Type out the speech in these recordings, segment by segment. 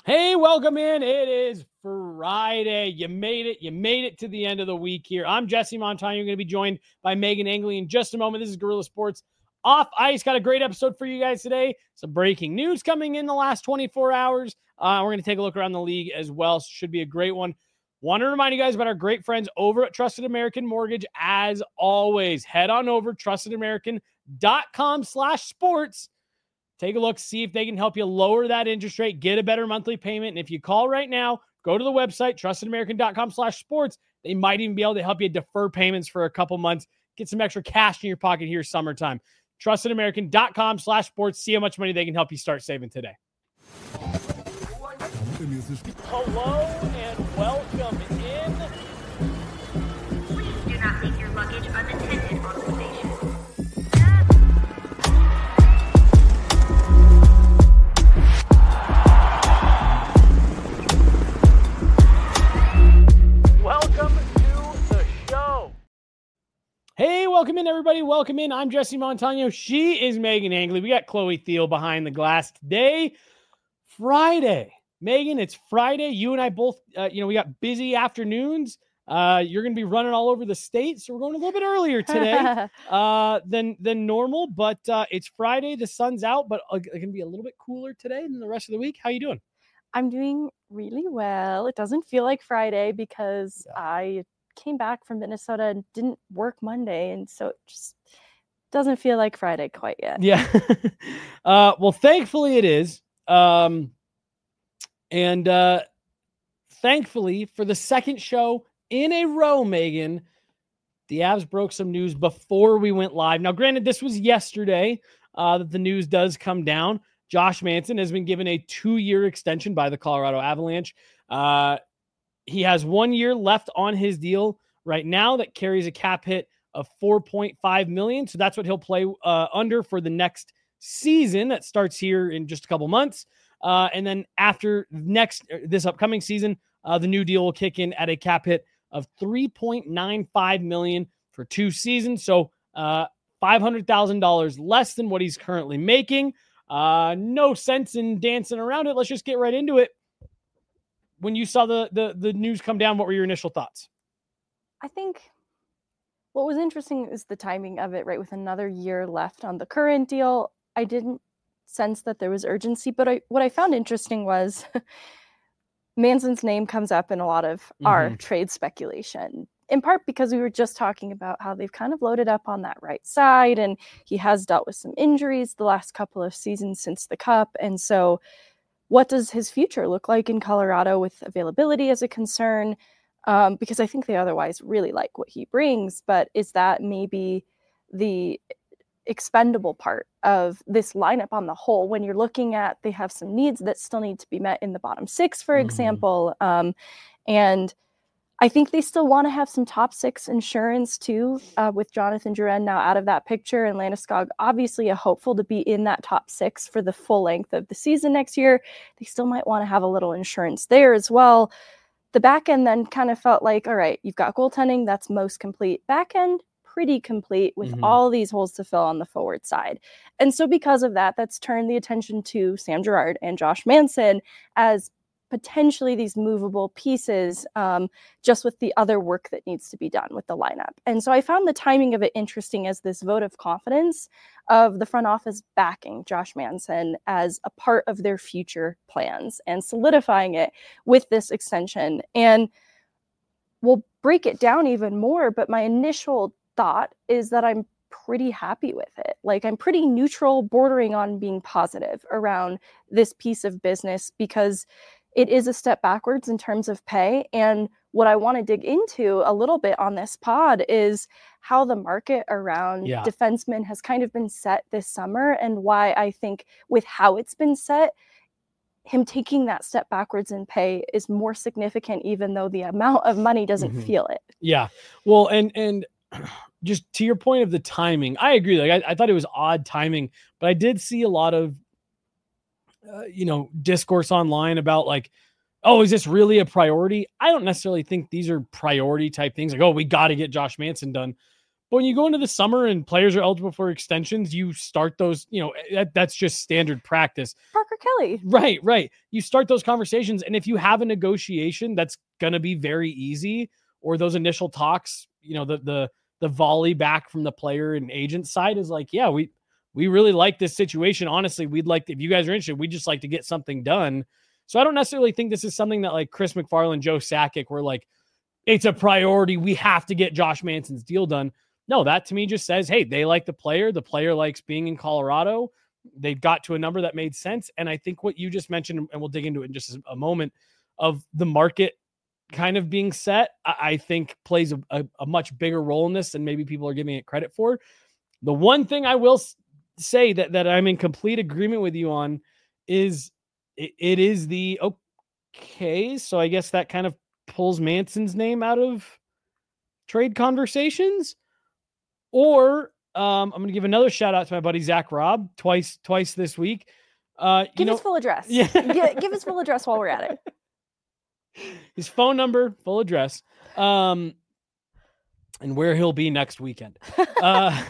Hey, welcome in. It is Friday. You made it. You made it to the end of the week here. I'm Jesse Montano. You're going to be joined by Megan Angley in just a moment. This is Guerrilla Sports Off Ice. Got a great episode for you guys today. Some breaking news coming in the last 24 hours. We're going to take a look around the league as well. So should be a great one. Want to remind you guys about our great friends over at Trusted American Mortgage. As always, head on over trustedamerican.com/sports. Take a look, see if they can help you lower that interest rate, get a better monthly payment. And if you call right now, go to the website, trustedamerican.com/sports. They might even be able to help you defer payments for a couple months, get some extra cash in your pocket here summertime. Trustedamerican.com/sports. See how much money they can help you start saving today. Hello and welcome in. Please do not leave your luggage unattended on the station. Welcome to the show. Hey, welcome in, everybody. Welcome in. I'm Jesse Montano. She is Megan Angley. We got Chloe Thiel behind the glass today. Friday. Megan, it's Friday. You and I both, we got busy afternoons. You're going to be running all over the state, so we're going a little bit earlier today than normal. But it's Friday. The sun's out, but it's going to be a little bit cooler today than the rest of the week. How you doing? I'm doing really well. It doesn't feel like Friday because I came back from Minnesota and didn't work Monday. And so it just doesn't feel like Friday quite yet. Yeah. Well, thankfully it is. Thankfully for the second show in a row, Megan, the Avs broke some news before we went live. Now, granted, this was yesterday that the news does come down. Josh Manson has been given a 2-year extension by the Colorado Avalanche. He has 1 year left on his deal right now that carries a cap hit of $4.5 million. So that's what he'll play under for the next season that starts here in just a couple months. And then after this upcoming season, the new deal will kick in at a cap hit of $3.95 million for 2 seasons. So $500,000 less than what he's currently making. No sense in dancing around it. Let's just get right into it. When you saw the news come down, what were your initial thoughts? I think what was interesting is the timing of it, right? With another year left on the current deal, I didn't sense that there was urgency, but what I found interesting was Manson's name comes up in a lot of our trade speculation, in part because we were just talking about how they've kind of loaded up on that right side, and he has dealt with some injuries the last couple of seasons since the Cup. And so what does his future look like in Colorado with availability as a concern? Because I think they otherwise really like what he brings, but is that maybe the expendable part of this lineup on the whole when you're looking at they have some needs that still need to be met in the bottom 6, for example. And I think they still want to have some top 6 insurance too, with Jonathan Drouin now out of that picture, and Landeskog obviously a hopeful to be in that top 6 for the full length of the season next year. They still might want to have a little insurance there as well. The back end then kind of felt like, all right, you've got goaltending, that's most complete. Back end, pretty complete with all these holes to fill on the forward side. And so because of that, that's turned the attention to Sam Girard and Josh Manson as potentially these movable pieces, just with the other work that needs to be done with the lineup. And so I found the timing of it interesting as this vote of confidence of the front office backing Josh Manson as a part of their future plans and solidifying it with this extension. And we'll break it down even more, but my initial thought is that I'm pretty happy with it. Like, I'm pretty neutral, bordering on being positive around this piece of business, because it is a step backwards in terms of pay. And what I want to dig into a little bit on this pod is how the market around defensemen has kind of been set this summer, and why I think with how it's been set, him taking that step backwards in pay is more significant, even though the amount of money doesn't feel it. Yeah. Well, and just to your point of the timing, I agree. Like, I thought it was odd timing, but I did see a lot of, discourse online about like, oh, is this really a priority? I don't necessarily think these are priority type things. Like, oh, we got to get Josh Manson done. But when you go into the summer and players are eligible for extensions, you start those, that's just standard practice. Parker Kelly. Right. You start those conversations. And if you have a negotiation that's going to be very easy, or those initial talks, the volley back from the player and agent side is like, yeah, we really like this situation. Honestly, we'd like, if you guys are interested, we'd just like to get something done. So I don't necessarily think this is something that like Chris McFarland, Joe Sakic were like, it's a priority. We have to get Josh Manson's deal done. No, that to me just says, hey, they like the player. The player likes being in Colorado. They got to a number that made sense. And I think what you just mentioned, and we'll dig into it in just a moment, of the market kind of being set, I think plays a much bigger role in this than maybe people are giving it credit for. The one thing I will say that I'm in complete agreement with you on is it is the okay. So I guess that kind of pulls Manson's name out of trade conversations. Or I'm going to give another shout out to my buddy Zach Robb twice this week. Give his full address. Yeah. Give his full address while we're at it. His phone number, full address, and where he'll be next weekend. But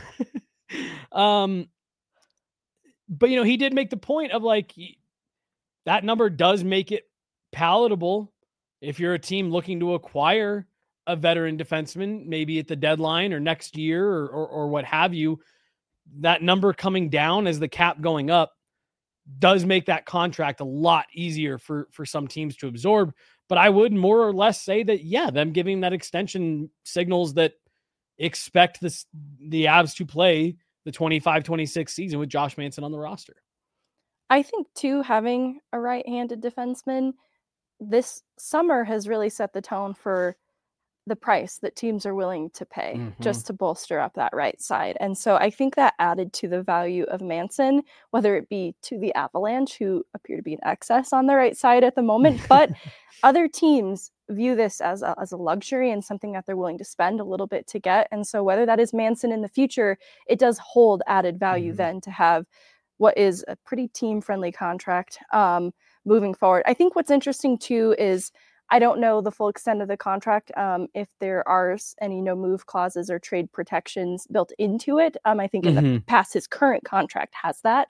he did make the point of like, that number does make it palatable if you're a team looking to acquire a veteran defenseman, maybe at the deadline or next year or what have you. That number coming down as the cap going up does make that contract a lot easier for some teams to absorb. But I would more or less say that, yeah, them giving that extension signals that expect the Avs to play the 25-26 season with Josh Manson on the roster. I think, too, having a right-handed defenseman this summer has really set the tone for the price that teams are willing to pay just to bolster up that right side. And so I think that added to the value of Manson, whether it be to the Avalanche, who appear to be in excess on the right side at the moment, but other teams view this as a luxury and something that they're willing to spend a little bit to get. And so whether that is Manson in the future, it does hold added value then to have what is a pretty team-friendly contract moving forward. I think what's interesting, too, is I don't know the full extent of the contract, if there are any no-move clauses or trade protections built into it. I think in the past, his current contract has that.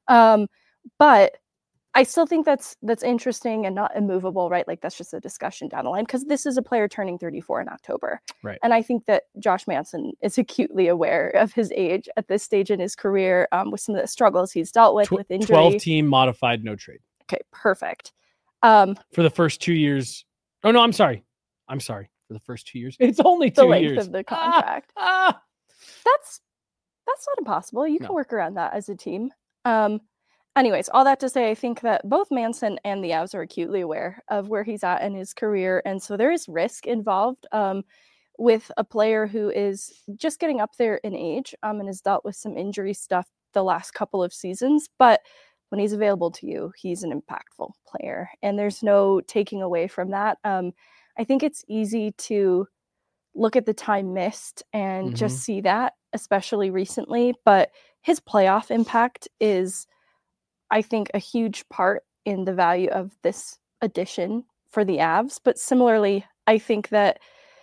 But I still think that's interesting and not immovable, right? Like, that's just a discussion down the line, because this is a player turning 34 in October. Right. And I think that Josh Manson is acutely aware of his age at this stage in his career, with some of the struggles he's dealt with injury. 12-team modified no trade. Okay, perfect. For the first 2 years. Oh, no, I'm sorry. For the first 2 years. It's only 2 years. The length of the contract. That's not impossible. You can work around that as a team. Anyways, all that to say, I think that both Manson and the Avs are acutely aware of where he's at in his career. And so there is risk involved with a player who is just getting up there in age and has dealt with some injury stuff the last couple of seasons. But when he's available to you, he's an impactful player, and there's no taking away from that. I think it's easy to look at the time missed and just see that, especially recently, but his playoff impact is, I think, a huge part in the value of this addition for the Avs. But similarly, I think that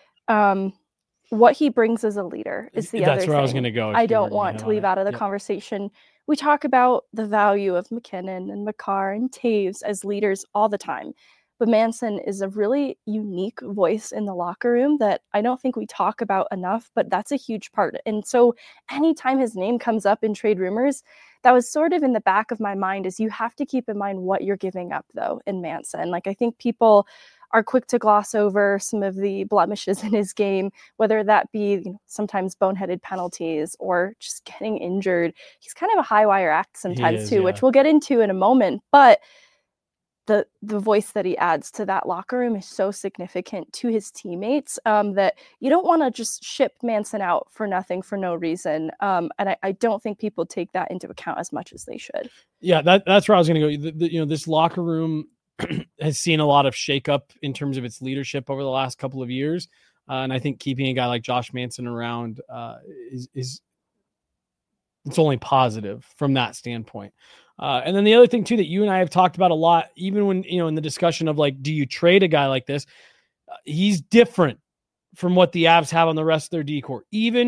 what he brings as a leader is the other thing. That's where I was going to go. I don't want to leave out of the conversation. We talk about the value of McKinnon and Makar and Taves as leaders all the time. But Manson is a really unique voice in the locker room that I don't think we talk about enough, but that's a huge part. And so anytime his name comes up in trade rumors, that was sort of in the back of my mind, is you have to keep in mind what you're giving up, though, in Manson. Like, I think people are quick to gloss over some of the blemishes in his game, whether that be sometimes boneheaded penalties or just getting injured. He's kind of a high wire act sometimes too, which we'll get into in a moment. But the voice that he adds to that locker room is so significant to his teammates that you don't want to just ship Manson out for nothing, for no reason. And I don't think people take that into account as much as they should. Yeah, that's where I was going to go. This locker room has seen a lot of shakeup in terms of its leadership over the last couple of years. And I think keeping a guy like Josh Manson around is it's only positive from that standpoint. And then the other thing too, that you and I have talked about a lot, even when, in the discussion of like, do you trade a guy like this? He's different from what the Avs have on the rest of their decor. Even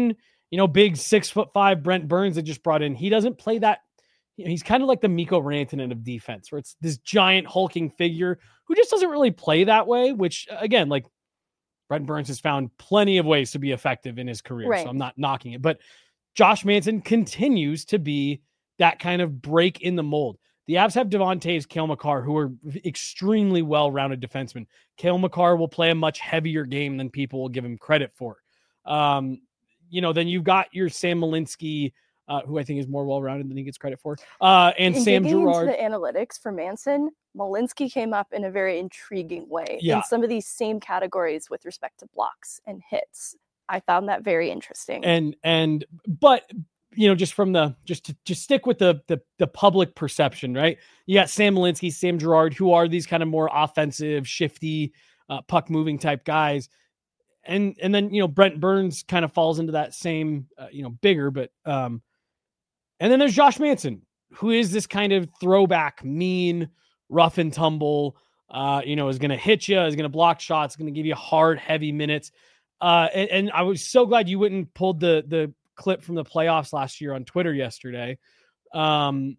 big 6'5" Brent Burns that just brought in. He doesn't play that. He's kind of like the Mikko Rantanen of defense, where it's this giant hulking figure who just doesn't really play that way, which again, like Brent Burns has found plenty of ways to be effective in his career. Right. So I'm not knocking it, but Josh Manson continues to be that kind of break in the mold. The Avs have Devon Toews, Cale Makar, who are extremely well-rounded defensemen. Cale Makar will play a much heavier game than people will give him credit for. Then you've got your Sam Malinsky, who I think is more well-rounded than he gets credit for, and Sam Girard. Into the analytics for Manson, Malinsky came up in a very intriguing way in some of these same categories with respect to blocks and hits. I found that very interesting. But just from just stick with the public perception, right? You got Sam Malinsky, Sam Girard, who are these kind of more offensive, shifty, puck moving type guys. And then, Brent Burns kind of falls into that same, bigger, but, and then there's Josh Manson, who is this kind of throwback, mean, rough and tumble, is going to hit you, is going to block shots, going to give you hard, heavy minutes. And I was so glad you went and pulled the clip from the playoffs last year on Twitter yesterday. And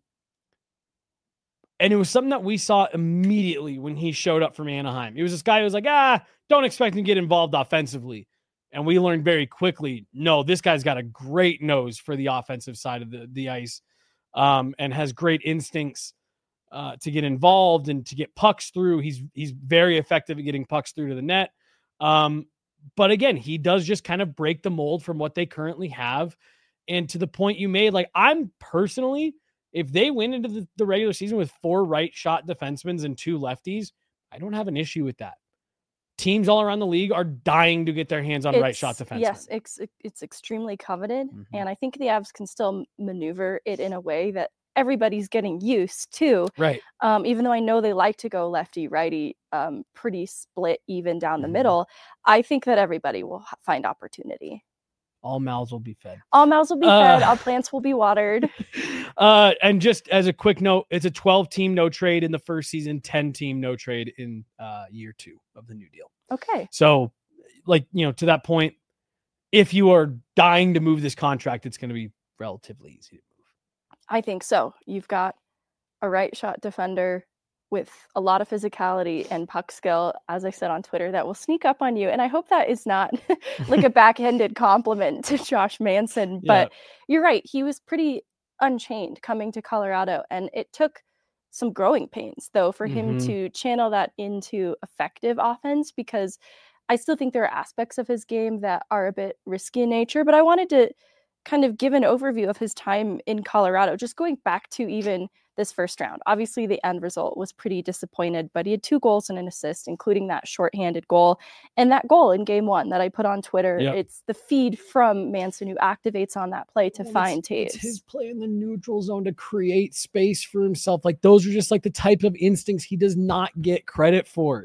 it was something that we saw immediately when he showed up from Anaheim. He was this guy who was like, don't expect him to get involved offensively. And we learned very quickly, no, this guy's got a great nose for the offensive side of the ice, and has great instincts to get involved and to get pucks through. He's very effective at getting pucks through to the net. But again, he does just kind of break the mold from what they currently have. And to the point you made, like, I'm personally, if they went into the regular season with 4 right shot defensemen and 2 lefties, I don't have an issue with that. Teams all around the league are dying to get their hands on right shot defensemen. Yes, it's extremely coveted. Mm-hmm. And I think the Avs can still maneuver it in a way that everybody's getting used to. Right. Even though I know they like to go lefty, righty, pretty split even down the middle, I think that everybody will find opportunity. All mouths will be fed. All mouths will be fed. All plants will be watered. And just as a quick note, it's a 12-team no trade in the first season, 10-team no trade in year 2 of the new deal. Okay. So, to that point, if you are dying to move this contract, it's going to be relatively easy to move. I think so. You've got a right shot defender with a lot of physicality and puck skill, as I said on Twitter, that will sneak up on you. And I hope that is not like a backhanded compliment to Josh Manson, but you're right. He was pretty unchained coming to Colorado, and it took some growing pains though for him to channel that into effective offense, because I still think there are aspects of his game that are a bit risky in nature, but I wanted to kind of give an overview of his time in Colorado, just going back to even this first round. Obviously, the end result was pretty disappointed, but he had 2 goals and an assist, including that shorthanded goal. And that goal in game 1 that I put on Twitter, it's the feed from Manson who activates on that play to find Toews. It's his play in the neutral zone to create space for himself. Like, those are just like the type of instincts he does not get credit for.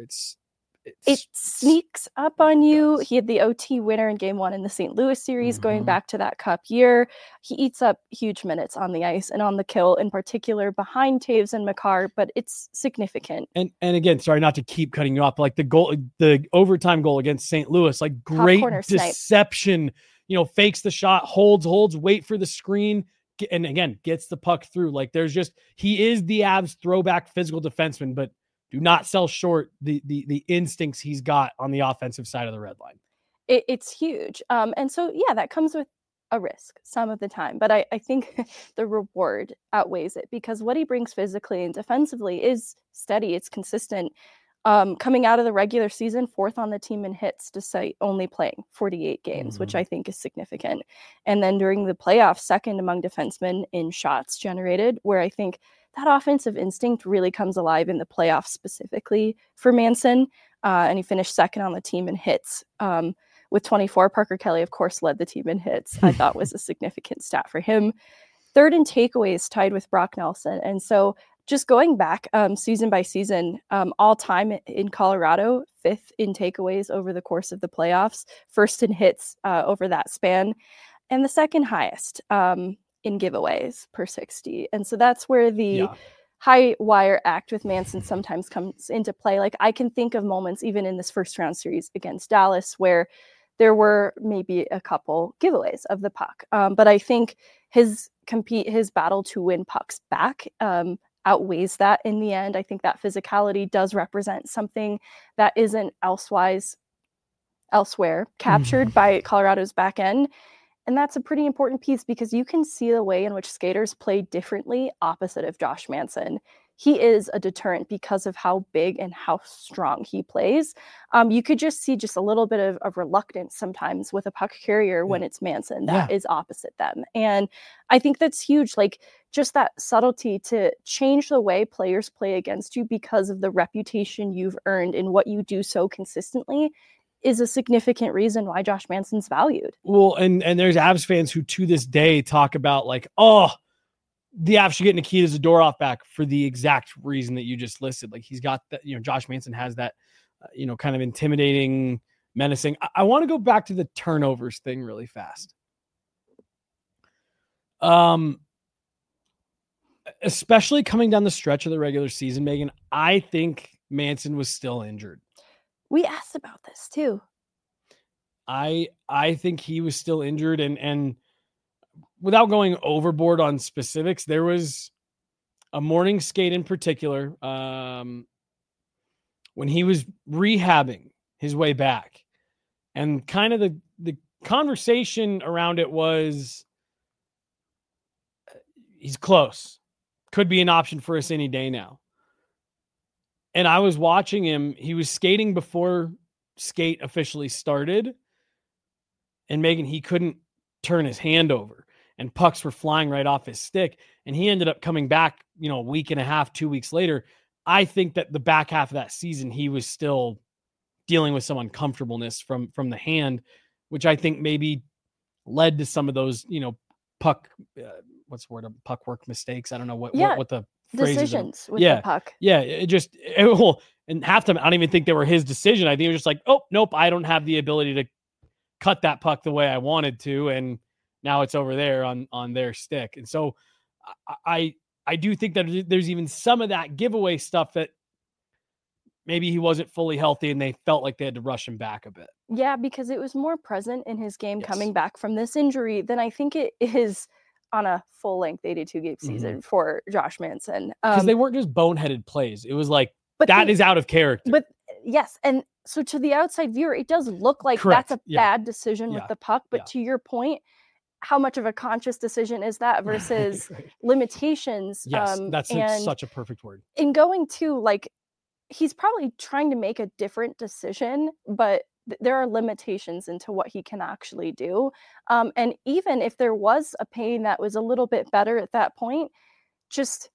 It sneaks up on you. He had the OT winner in game 1 in the St. Louis series, going back to that cup year. He eats up huge minutes on the ice and on the kill, in particular behind Toews and Makar, but it's significant. And again, sorry not to keep cutting you off, but like the overtime goal against St. Louis, like great deception, fakes the shot, holds, wait for the screen, and again, gets the puck through. Like, he is the Avs throwback physical defenseman, but do not sell short the instincts he's got on the offensive side of the red line. It's huge. And so, that comes with a risk some of the time. But I think the reward outweighs it, because what he brings physically and defensively is steady. It's consistent. Coming out of the regular season, 4th on the team in hits, despite only playing 48 games, which I think is significant. And then during the playoffs, 2nd among defensemen in shots generated, where I think that offensive instinct really comes alive in the playoffs specifically for Manson. And he finished 2nd on the team in hits with 24. Parker Kelly, of course, led the team in hits. I thought was a significant stat for him. 3rd in takeaways, tied with Brock Nelson. And so just going back season by season, all time in Colorado, 5th in takeaways over the course of the playoffs, 1st in hits over that span, and the 2nd highest in giveaways per 60. And so that's where the high wire act with Manson sometimes comes into play. Like, I can think of moments even in this first round series against Dallas where there were maybe a couple giveaways of the puck. But I think his battle to win pucks back outweighs that in the end. I think that physicality does represent something that isn't elsewhere captured by Colorado's back end. And that's a pretty important piece because you can see the way in which skaters play differently opposite of Josh Manson. He is a deterrent because of how big and how strong he plays. You could just see just a little bit of reluctance sometimes with a puck carrier when it's Manson that is opposite them. And I think that's huge. Like just that subtlety to change the way players play against you because of the reputation you've earned in what you do so consistently is a significant reason why Josh Manson's valued. Well, and there's Avs fans who to this day talk about like, oh, the Avs should get Nikita Zadorov back for the exact reason that you just listed. Like he's got that, Josh Manson has that, kind of intimidating, menacing. I want to go back to the turnovers thing really fast. Especially coming down the stretch of the regular season, Megan, I think Manson was still injured. We asked about this too. I think he was still injured, and without going overboard on specifics, there was a morning skate in particular when he was rehabbing his way back, and kind of the conversation around it was he's close, could be an option for us any day now. And I was watching him. He was skating before skate officially started. And Megan, he couldn't turn his hand over. And pucks were flying right off his stick. And he ended up coming back, a week and a half, 2 weeks later. I think that the back half of that season, he was still dealing with some uncomfortableness from the hand, which I think maybe led to some of those, puck, what's the word? Puck work mistakes. I don't know what the decisions with the puck. Yeah. And half time, I don't even think they were his decision. I think it was just like, oh, nope, I don't have the ability to cut that puck the way I wanted to. And now it's over there on their stick. And so I do think that there's even some of that giveaway stuff that maybe he wasn't fully healthy and they felt like they had to rush him back a bit. Yeah, because it was more present in his game coming back from this injury than I think it is on a full-length 82-game season for Josh Manson. Because they weren't just boneheaded plays. It was like, that is out of character. But yes, and so to the outside viewer, it does look like that's a bad decision with the puck. But to your point, how much of a conscious decision is that versus limitations? Yes, that's such a perfect word. In going to, like, he's probably trying to make a different decision, but there are limitations into what he can actually do. And even if there was a pain that was a little bit better at that point, just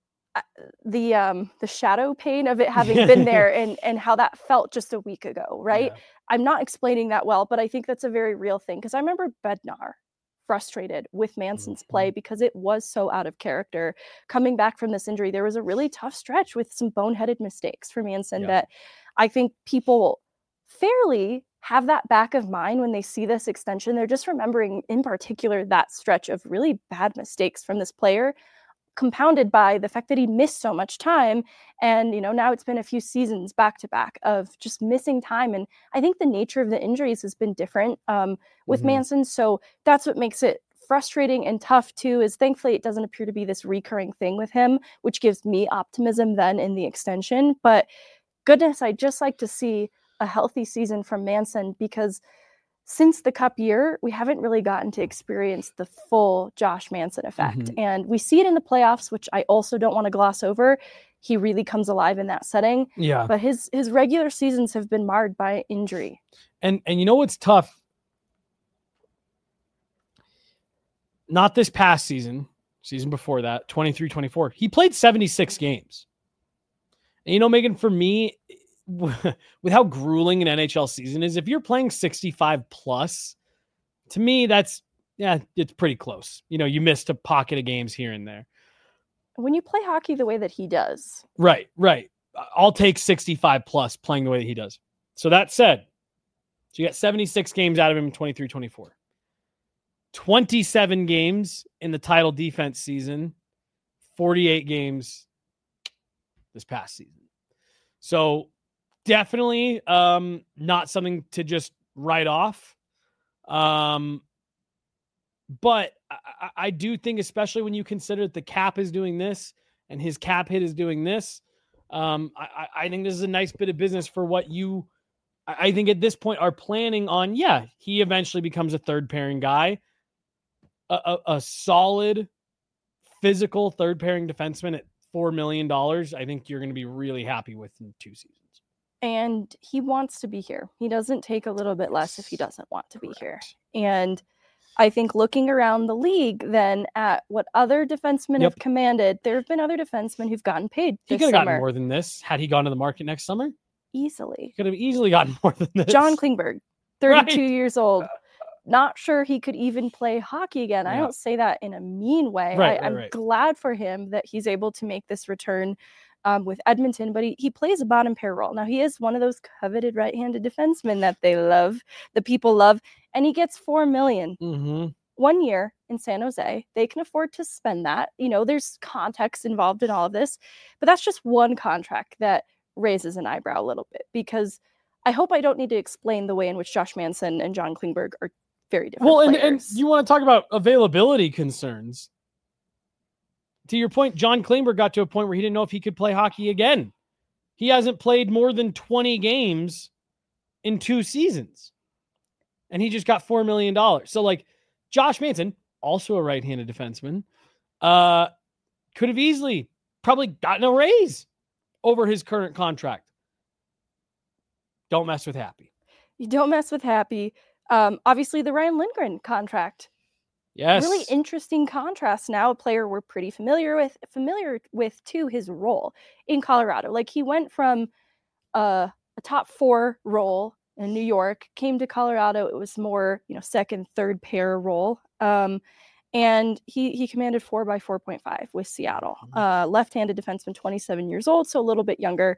the shadow pain of it having been there and how that felt just a week ago, right? Yeah. I'm not explaining that well, but I think that's a very real thing because I remember Bednar frustrated with Manson's play because it was so out of character. Coming back from this injury, there was a really tough stretch with some boneheaded mistakes for Manson that I think people fairly have that back of mind when they see this extension. They're just remembering in particular that stretch of really bad mistakes from this player, compounded by the fact that he missed so much time. And, now it's been a few seasons back to back of just missing time. And I think the nature of the injuries has been different with Manson. So that's what makes it frustrating and tough too, is thankfully it doesn't appear to be this recurring thing with him, which gives me optimism then in the extension. But goodness, I'd just like to see a healthy season from Manson because since the Cup year, we haven't really gotten to experience the full Josh Manson effect. And we see it in the playoffs, which I also don't want to gloss over. He really comes alive in that setting. Yeah. But his regular seasons have been marred by injury. And what's tough? Not this past season before that, 23-24. He played 76 games. And Megan, for me, with how grueling an NHL season is, if you're playing 65 plus, to me, it's pretty close. You missed a pocket of games here and there. When you play hockey the way that he does. Right. I'll take 65 plus playing the way that he does. So that said, so you got 76 games out of him in 23-24. 27 games in the title defense season, 48 games this past season. So definitely not something to just right off. But I do think, especially when you consider that the cap is doing this and his cap hit is doing this, I think this is a nice bit of business for what you, I think at this point are planning on. Yeah, he eventually becomes a third pairing guy, a solid physical third pairing defenseman at $4 million. I think you're going to be really happy with in 2 seasons. And he wants to be here. He doesn't take a little bit less if he doesn't want to be here. And I think looking around the league then at what other defensemen have commanded, there have been other defensemen who've gotten paid this He could have summer. gotten more than this had he gone to the market next summer. Easily. Could have easily gotten more than this. John Klingberg, 32 Right. years old. Not sure he could even play hockey again. I Yeah. don't say that in a mean way. I'm glad for him that he's able to make this return with Edmonton, but he plays a bottom pair role. Now, he is one of those coveted right-handed defensemen that they love, the people love, and he gets $4 million. 1 year in San Jose. They can afford to spend that. You know, there's context involved in all of this, but that's just one contract that raises an eyebrow a little bit, because I hope I don't need to explain the way in which Josh Manson and John Klingberg are very different players. And you want to talk about availability concerns. To your point, John Klingberg got to a point where he didn't know if he could play hockey again. He hasn't played more than 20 games in 2 seasons. And he just got $4 million. So, like, Josh Manson, also a right-handed defenseman, could have easily probably gotten a raise over his current contract. Don't mess with Happy. You don't mess with Happy. Obviously, the Ryan Lindgren contract. Yes. Really interesting contrast now. A player we're pretty familiar with too, his role in Colorado. Like, he went from a top 4 role in New York, came to Colorado. It was more, second, third pair role. And he commanded 4 by 4.5 with Seattle. Left-handed defenseman, 27 years old, so a little bit younger.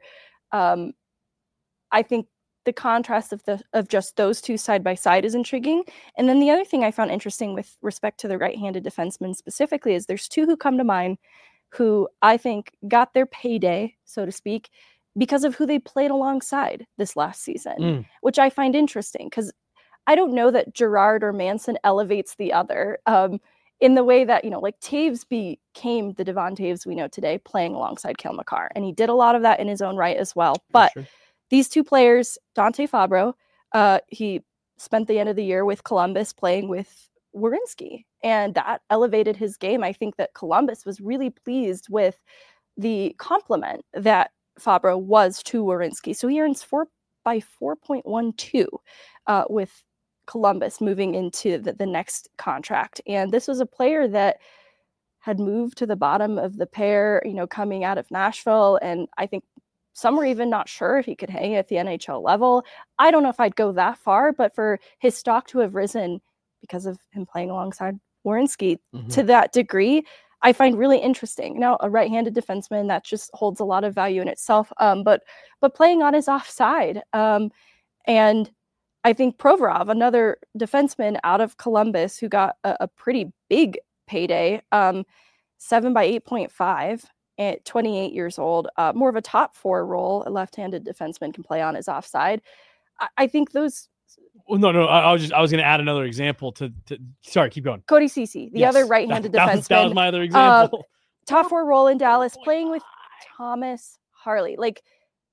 I think the contrast of just those two side by side is intriguing. And then the other thing I found interesting with respect to the right-handed defensemen specifically is there's 2 who come to mind who I think got their payday, so to speak, because of who they played alongside this last season, which I find interesting, because I don't know that Girard or Manson elevates the other in the way that, like Taves became the Devon Taves we know today playing alongside Cale Makar. And he did a lot of that in his own right as well. But these 2 players, Dante Fabro, he spent the end of the year with Columbus playing with Werenski, and that elevated his game. I think that Columbus was really pleased with the compliment that Fabro was to Werenski. So he earns 4 by 4.12 with Columbus moving into the next contract. And this was a player that had moved to the bottom of the pair, coming out of Nashville. And I think some were even not sure if he could hang at the NHL level. I don't know if I'd go that far, but for his stock to have risen because of him playing alongside Werenski to that degree, I find really interesting. Now, a right-handed defenseman, that just holds a lot of value in itself, but playing on his offside. And I think Provorov, another defenseman out of Columbus who got a pretty big payday, 7 by 8.5 at 28 years old, more of a top 4 role. A left-handed defenseman can play on his offside. I think those. Well, no. I was going to add another example to. Sorry, keep going. Cody Ceci, the other right-handed defenseman. That was my other example. Top 4 role in Dallas, playing with Thomas Harley. Like,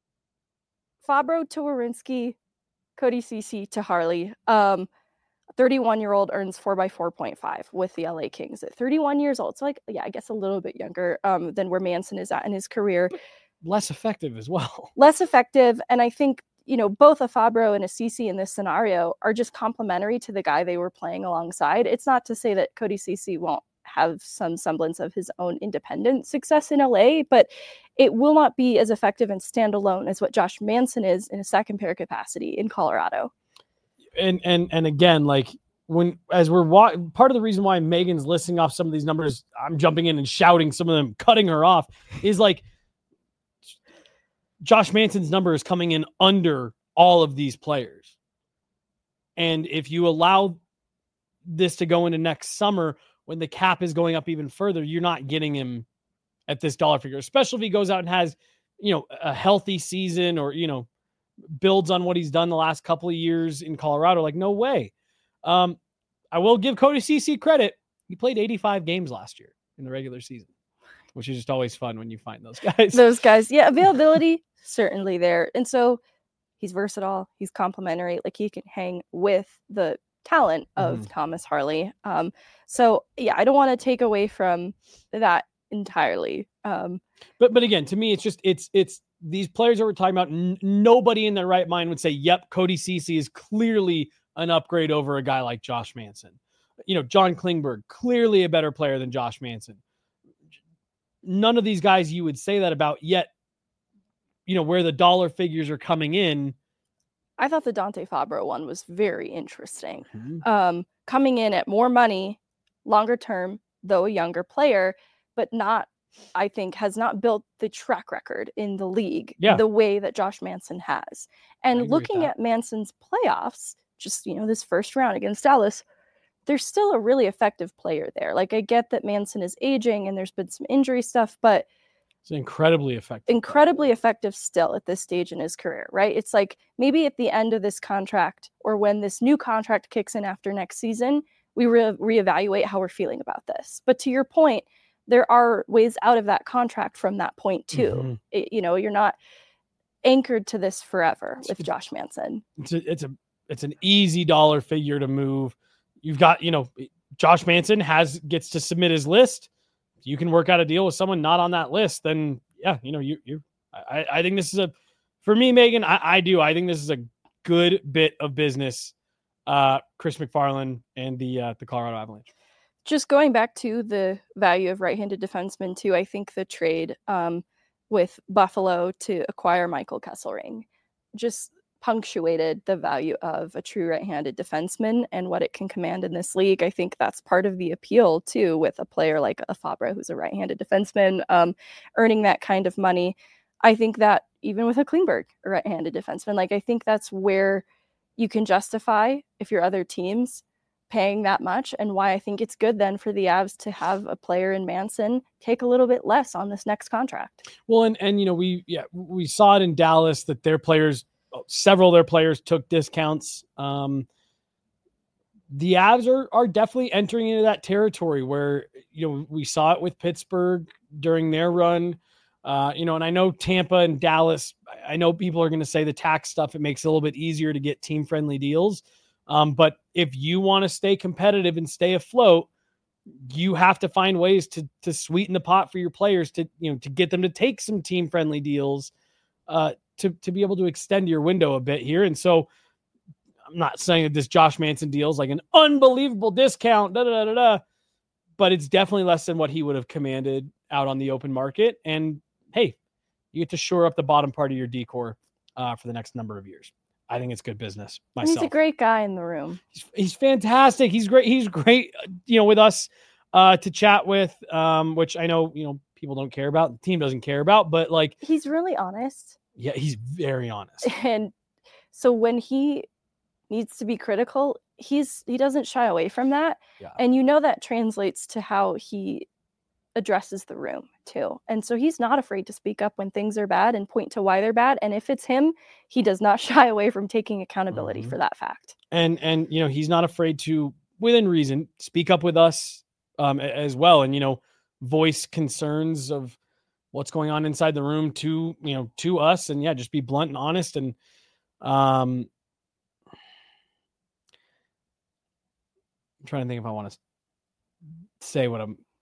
Fabro to Werenski, Cody Ceci to Harley. 31-year-old earns 4 by 4.5 with the LA Kings at 31 years old. So, I guess a little bit younger than where Manson is at in his career. But less effective as well. Less effective. And I think, both a Fabro and a Ceci in this scenario are just complementary to the guy they were playing alongside. It's not to say that Cody Ceci won't have some semblance of his own independent success in LA, but it will not be as effective and standalone as what Josh Manson is in a second pair capacity in Colorado. And again, like as we're part of the reason why Megan's listing off some of these numbers, I'm jumping in and shouting some of them, cutting her off, is like Josh Manson's number is coming in under all of these players. And if you allow this to go into next summer, when the cap is going up even further, you're not getting him at this dollar figure, especially if he goes out and has, a healthy season or, builds on what he's done the last couple of years in Colorado. Like, no way. I will give Cody Ceci credit. He played 85 games last year in the regular season, which is just always fun when you find those guys. Those guys, yeah, availability certainly there. And so he's versatile, he's complimentary, like he can hang with the talent of Thomas Harley. So yeah, I don't want to take away from that entirely. But again, to me, it's these players that we're talking about. Nobody in their right mind would say, "Yep, Cody Ceci is clearly an upgrade over a guy like Josh Manson." John Klingberg, clearly a better player than Josh Manson. None of these guys you would say that about, yet, where the dollar figures are coming in. I thought the Dante Fabro one was very interesting. Coming in at more money, longer term, though a younger player, but has not built the track record in the league the way that Josh Manson has. And looking at Manson's playoffs, just, this first round against Dallas, there's still a really effective player there. Like, I get that Manson is aging and there's been some injury stuff, but it's incredibly effective still at this stage in his career, right? It's like maybe at the end of this contract or when this new contract kicks in after next season, we reevaluate how we're feeling about this. But to your point, there are ways out of that contract from that point too. You're not anchored to this forever with Josh Manson. It's an easy dollar figure to move. You've got, Josh Manson gets to submit his list. If you can work out a deal with someone not on that list, then yeah, I think this is for me, Megan, I think this is a good bit of business. Chris McFarland and the Colorado Avalanche. Just going back to the value of right-handed defensemen too, I think the trade with Buffalo to acquire Michael Kesselring just punctuated the value of a true right-handed defenseman and what it can command in this league. I think that's part of the appeal too, with a player like a Fabro, who's a right-handed defenseman, earning that kind of money. I think that even with a Klingberg, a right-handed defenseman, like, I think that's where you can justify, if you're other teams, paying that much, and why I think it's good then for the Avs to have a player in Manson take a little bit less on this next contract. Well, and we saw it in Dallas that several of their players took discounts. The Avs are definitely entering into that territory where, we saw it with Pittsburgh during their run. And I know Tampa and Dallas, I know people are going to say the tax stuff, it makes it a little bit easier to get team friendly deals. But if you want to stay competitive and stay afloat, you have to find ways to sweeten the pot for your players to get them to take some team friendly deals, to be able to extend your window a bit here. And so I'm not saying that this Josh Manson deal is like an unbelievable discount, but it's definitely less than what he would have commanded out on the open market. And hey, you get to shore up the bottom part of your decor for the next number of years. I think it's good business myself. He's a great guy in the room. He's fantastic. He's great. He's great, with us to chat with, which I know, people don't care about, the team doesn't care about, but like, he's really honest. Yeah, he's very honest. And so when he needs to be critical, he doesn't shy away from that. Yeah. And that translates to how he addresses the room too. And so he's not afraid to speak up when things are bad and point to why they're bad. And if it's him, he does not shy away from taking accountability for that fact. And he's not afraid to, within reason, speak up with us as well. And, voice concerns of what's going on inside the room to us, and just be blunt and honest. And I'm trying to think if I want to say what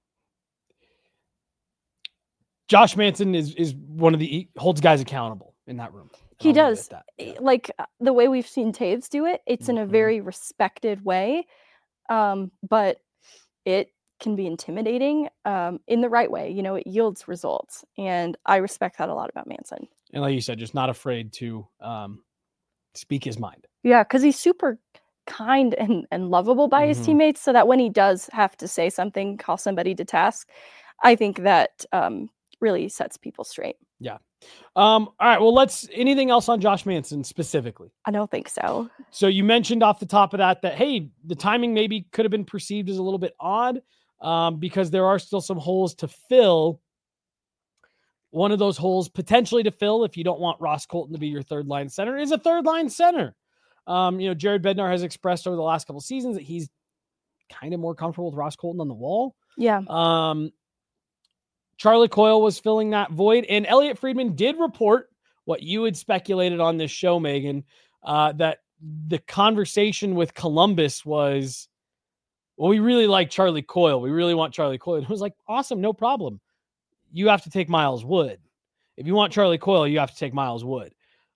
Josh Manson is one of he holds guys accountable in that room. He does. Like the way we've seen Taves do it, it's in a very respected way. But it can be intimidating in the right way. It yields results. And I respect that a lot about Manson. And like you said, just not afraid to speak his mind. Yeah, because he's super kind and lovable by his teammates, so that when he does have to say something, call somebody to task, I think that really sets people straight. Yeah. All right. Well, anything else on Josh Manson specifically? I don't think so. So you mentioned off the top of that, hey, the timing maybe could have been perceived as a little bit odd because there are still some holes to fill. one of those holes potentially to fill if you don't want Ross Colton to be your third line center is a third line center. Jared Bednar has expressed over the last couple of seasons that he's kind of more comfortable with Ross Colton on the wall. Yeah. Charlie Coyle was filling that void, and Elliot Friedman did report what you had speculated on this show, Megan, that the conversation with Columbus was, well, we really like Charlie Coyle. We really want Charlie Coyle. It was like, awesome, no problem. You have to take Miles Wood. If you want Charlie Coyle, you have to take Miles Wood.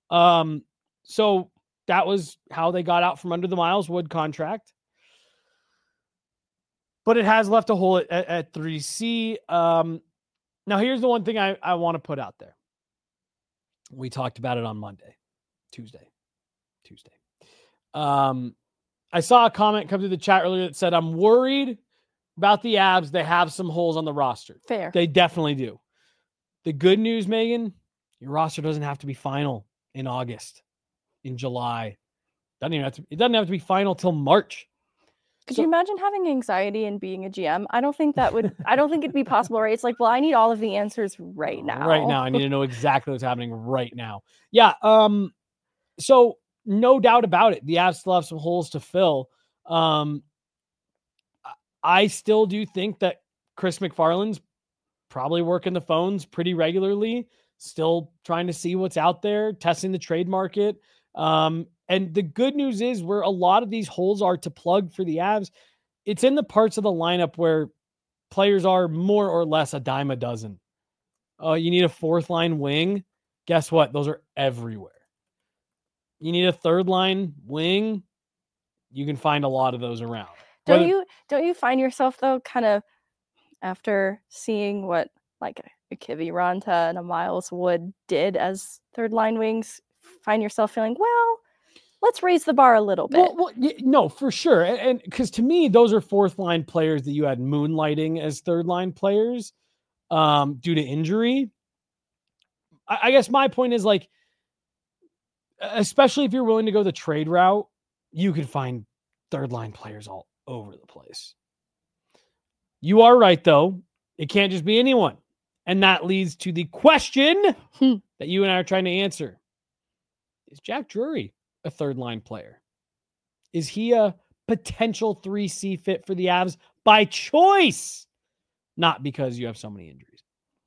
So that was how they got out from under the Miles Wood contract. But it has left a hole at 3C. Now, here's the one thing I want to put out there. We talked about it on Tuesday. I saw a comment come through the chat earlier that said, I'm worried about the Avs. They have some holes on the roster. Fair. They definitely do. The good news, Megan, your roster doesn't have to be final in August, in July. It doesn't have to be final till March. Could you imagine having anxiety and being a GM? I don't think it'd be possible, right? It's like, well, I need all of the answers right now. Right now. I need to know exactly what's happening right now. Yeah. So no doubt about it. The Avs still have some holes to fill. I still do think that Chris McFarland's probably working the phones pretty regularly, still trying to see what's out there, testing the trade market. And the good news is where a lot of these holes are to plug for the Avs, it's in the parts of the lineup where players are more or less a dime a dozen. You need a fourth line wing. Guess what? Those are everywhere. You need a third line wing. You can find a lot of those around. Don't you find yourself though, kind of after seeing what like a Kivi Ranta and a Miles Wood did as third line wings, find yourself feeling, well, let's raise the bar a little bit. Well, no, for sure. And because to me, those are fourth line players that you had moonlighting as third line players due to injury. I guess my point is like, especially if you're willing to go the trade route, you can find third line players all over the place. You are right, though. It can't just be anyone. And that leads to the question that you and I are trying to answer. Is Jack Drury a third line player? Is he a potential 3C fit for the Avs by choice? Not because you have so many injuries.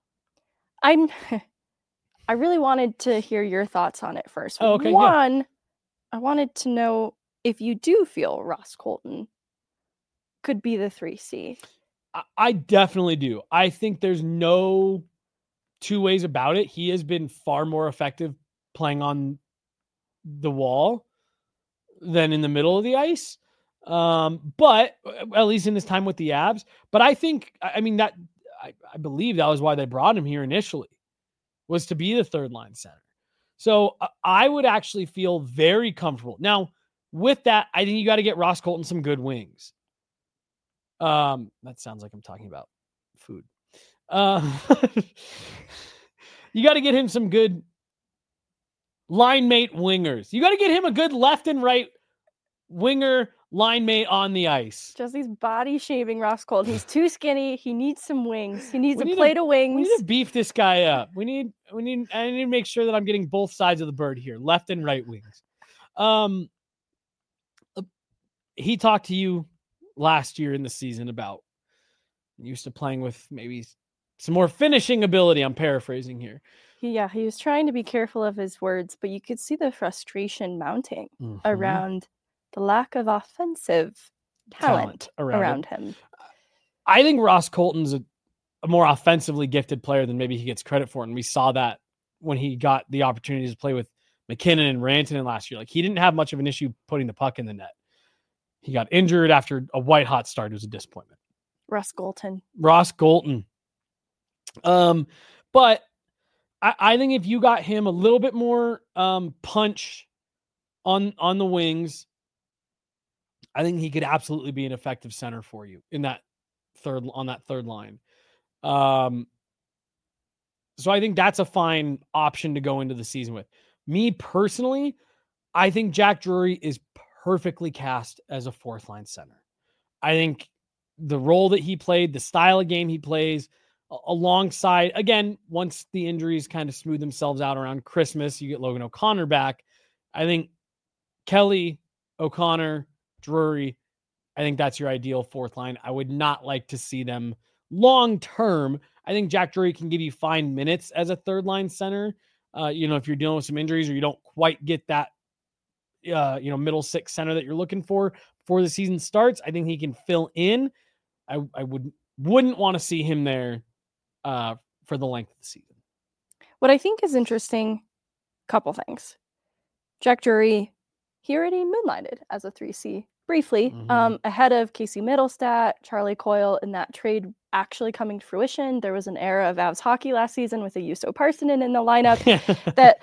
I really wanted to hear your thoughts on it first. Oh, okay. One, yeah. I wanted to know if you do feel Ross Colton could be the 3C. I definitely do. I think there's no two ways about it. He has been far more effective playing on the wall than in the middle of the ice. But at least in his time with the Avs. But I think, I believe that was why they brought him here initially, was to be the third line center. So I would actually feel very comfortable. Now, with that, I think you got to get Ross Colton some good wings. That sounds like I'm talking about food. You got to get him some good line mate wingers. You got to get him a good left and right winger line mate on the ice. Jesse's body shaming Ross Colton. He's too skinny. He needs some wings. He needs a plate of wings. We need to beef this guy up. I need to make sure that I'm getting both sides of the bird here, left and right wings. He talked to you last year in the season about used to playing with maybe some more finishing ability. I'm paraphrasing here. Yeah, he was trying to be careful of his words, but you could see the frustration mounting around the lack of offensive talent around him. I think Ross Colton's a more offensively gifted player than maybe he gets credit for. And we saw that when he got the opportunity to play with McKinnon and Rantanen last year. Like, he didn't have much of an issue putting the puck in the net. He got injured after a white hot start. It was a disappointment. Ross Colton. But I think if you got him a little bit more punch on the wings, I think he could absolutely be an effective center for you on that third line. So I think that's a fine option to go into the season with. Me personally, I think Jack Drury is perfectly cast as a fourth line center. I think the role that he played, the style of game he plays, alongside, again, once the injuries kind of smooth themselves out around Christmas, you get Logan O'Connor back. I think Kelly, O'Connor, Drury, I think that's your ideal fourth line. I would not like to see them long term. I think Jack Drury can give you fine minutes as a third line center. If you're dealing with some injuries or you don't quite get that, middle six center that you're looking for before the season starts, I think he can fill in. I wouldn't want to see him there for the length of the season. What I think is interesting, couple things. Jack Drury, he already moonlighted as a 3C briefly, ahead of Casey Middlestat, Charlie Coyle, in that trade actually coming to fruition. There was an era of Avs hockey last season with a Juuso Parssinen in the lineup that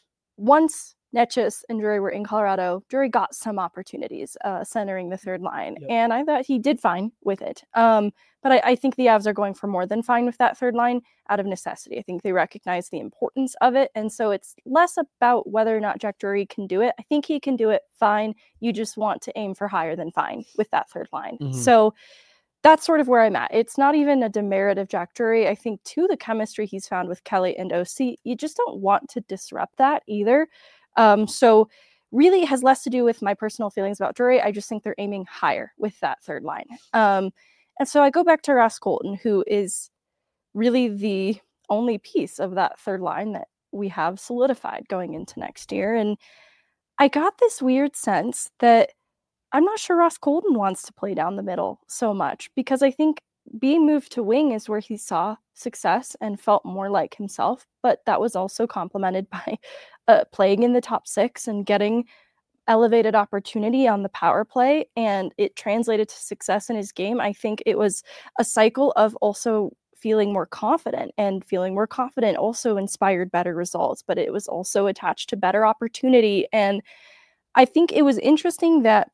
once Netchus and Drury were in Colorado, Drury got some opportunities centering the third line, and I thought he did fine with it. But I think the Avs are going for more than fine with that third line out of necessity. I think they recognize the importance of it, and so it's less about whether or not Jack Drury can do it. I think he can do it fine. You just want to aim for higher than fine with that third line. So that's sort of where I'm at. It's not even a demerit of Jack Drury. I think to the chemistry he's found with Kelly and OC, you just don't want to disrupt that either. So really it has less to do with my personal feelings about Drury. I just think they're aiming higher with that third line. And so I go back to Ross Colton, who is really the only piece of that third line that we have solidified going into next year. And I got this weird sense that I'm not sure Ross Colton wants to play down the middle so much, because I think being moved to wing is where he saw success and felt more like himself. But that was also complemented by playing in the top six and getting elevated opportunity on the power play, and it translated to success in his game. I think it was a cycle of also feeling more confident, and feeling more confident also inspired better results, but it was also attached to better opportunity. And I think it was interesting that,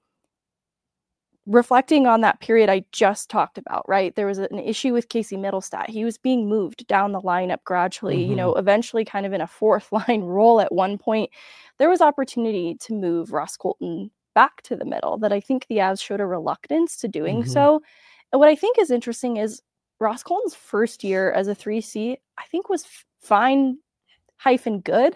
reflecting on that period I just talked about, right? There was an issue with Casey Middlestat. He was being moved down the lineup gradually, eventually kind of in a fourth line role at one point. There was opportunity to move Ross Colton back to the middle that I think the Avs showed a reluctance to doing so. And what I think is interesting is Ross Colton's first year as a 3C, I think, was fine hyphen good.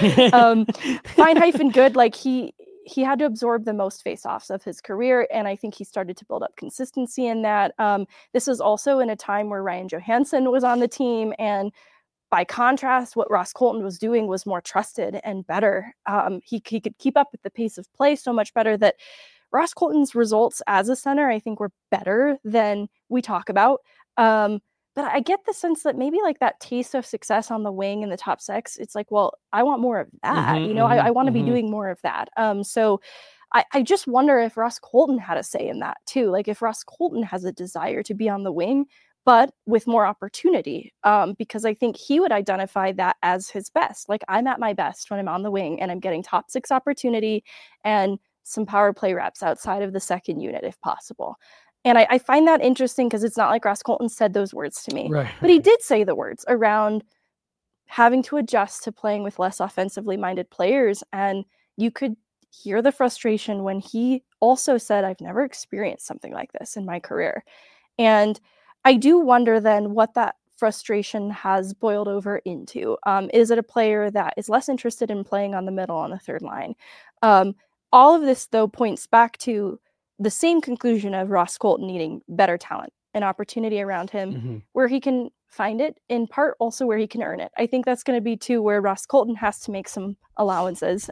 Fine hyphen good. Like he had to absorb the most faceoffs of his career, and I think he started to build up consistency in that. This was also in a time where Ryan Johansson was on the team, and by contrast, what Ross Colton was doing was more trusted and better. He could keep up with the pace of play so much better that Ross Colton's results as a center, I think, were better than we talk about. But I get the sense that maybe like that taste of success on the wing in the top six, it's like, well, I want more of that. I want to be doing more of that. So I just wonder if Ross Colton had a say in that too. Like if Ross Colton has a desire to be on the wing, but with more opportunity, because I think he would identify that as his best. Like, I'm at my best when I'm on the wing and I'm getting top six opportunity and some power play reps outside of the second unit if possible. And I find that interesting because it's not like Ross Colton said those words to me, right, but he did say the words around having to adjust to playing with less offensively minded players. And you could hear the frustration when he also said, I've never experienced something like this in my career. And I do wonder then what that frustration has boiled over into. Is it a player that is less interested in playing on the middle on the third line? All of this, though, points back to the same conclusion of Ross Colton needing better talent and opportunity around him where he can find it, in part also where he can earn it. I think that's going to be too where Ross Colton has to make some allowances.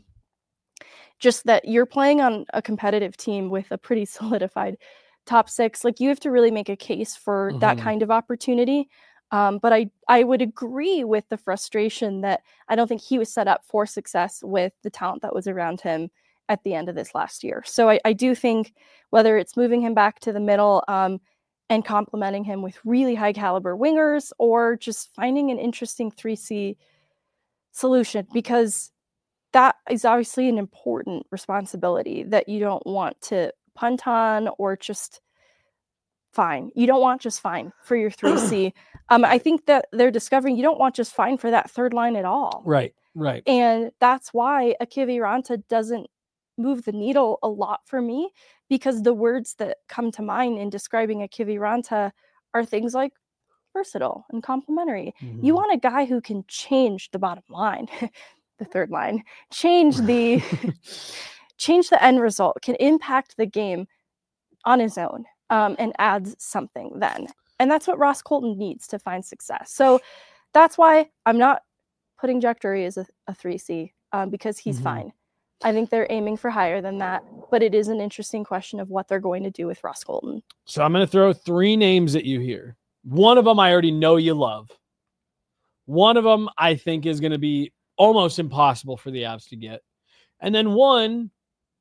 Just that you're playing on a competitive team with a pretty solidified top six. Like, you have to really make a case for that kind of opportunity. But I would agree with the frustration that I don't think he was set up for success with the talent that was around him at the end of this last year. So I do think whether it's moving him back to the middle and complementing him with really high caliber wingers, or just finding an interesting 3C solution, because that is obviously an important responsibility that you don't want to punt on or just fine. You don't want just fine for your 3C. I think that they're discovering you don't want just fine for that third line at all. Right. And that's why Akiva Ranta doesn't move the needle a lot for me, because the words that come to mind in describing Akiva Ranta are things like versatile and complementary. You want a guy who can change the bottom line, the third line, change the end result, can impact the game on his own, and adds something then. And that's what Ross Colton needs to find success. So that's why I'm not putting Jack Drury as a 3C, because he's fine. I think they're aiming for higher than that, but it is an interesting question of what they're going to do with Ross Colton. So I'm going to throw 3 names at you here. One of them I already know you love. One of them I think is going to be almost impossible for the Avs to get. And then one,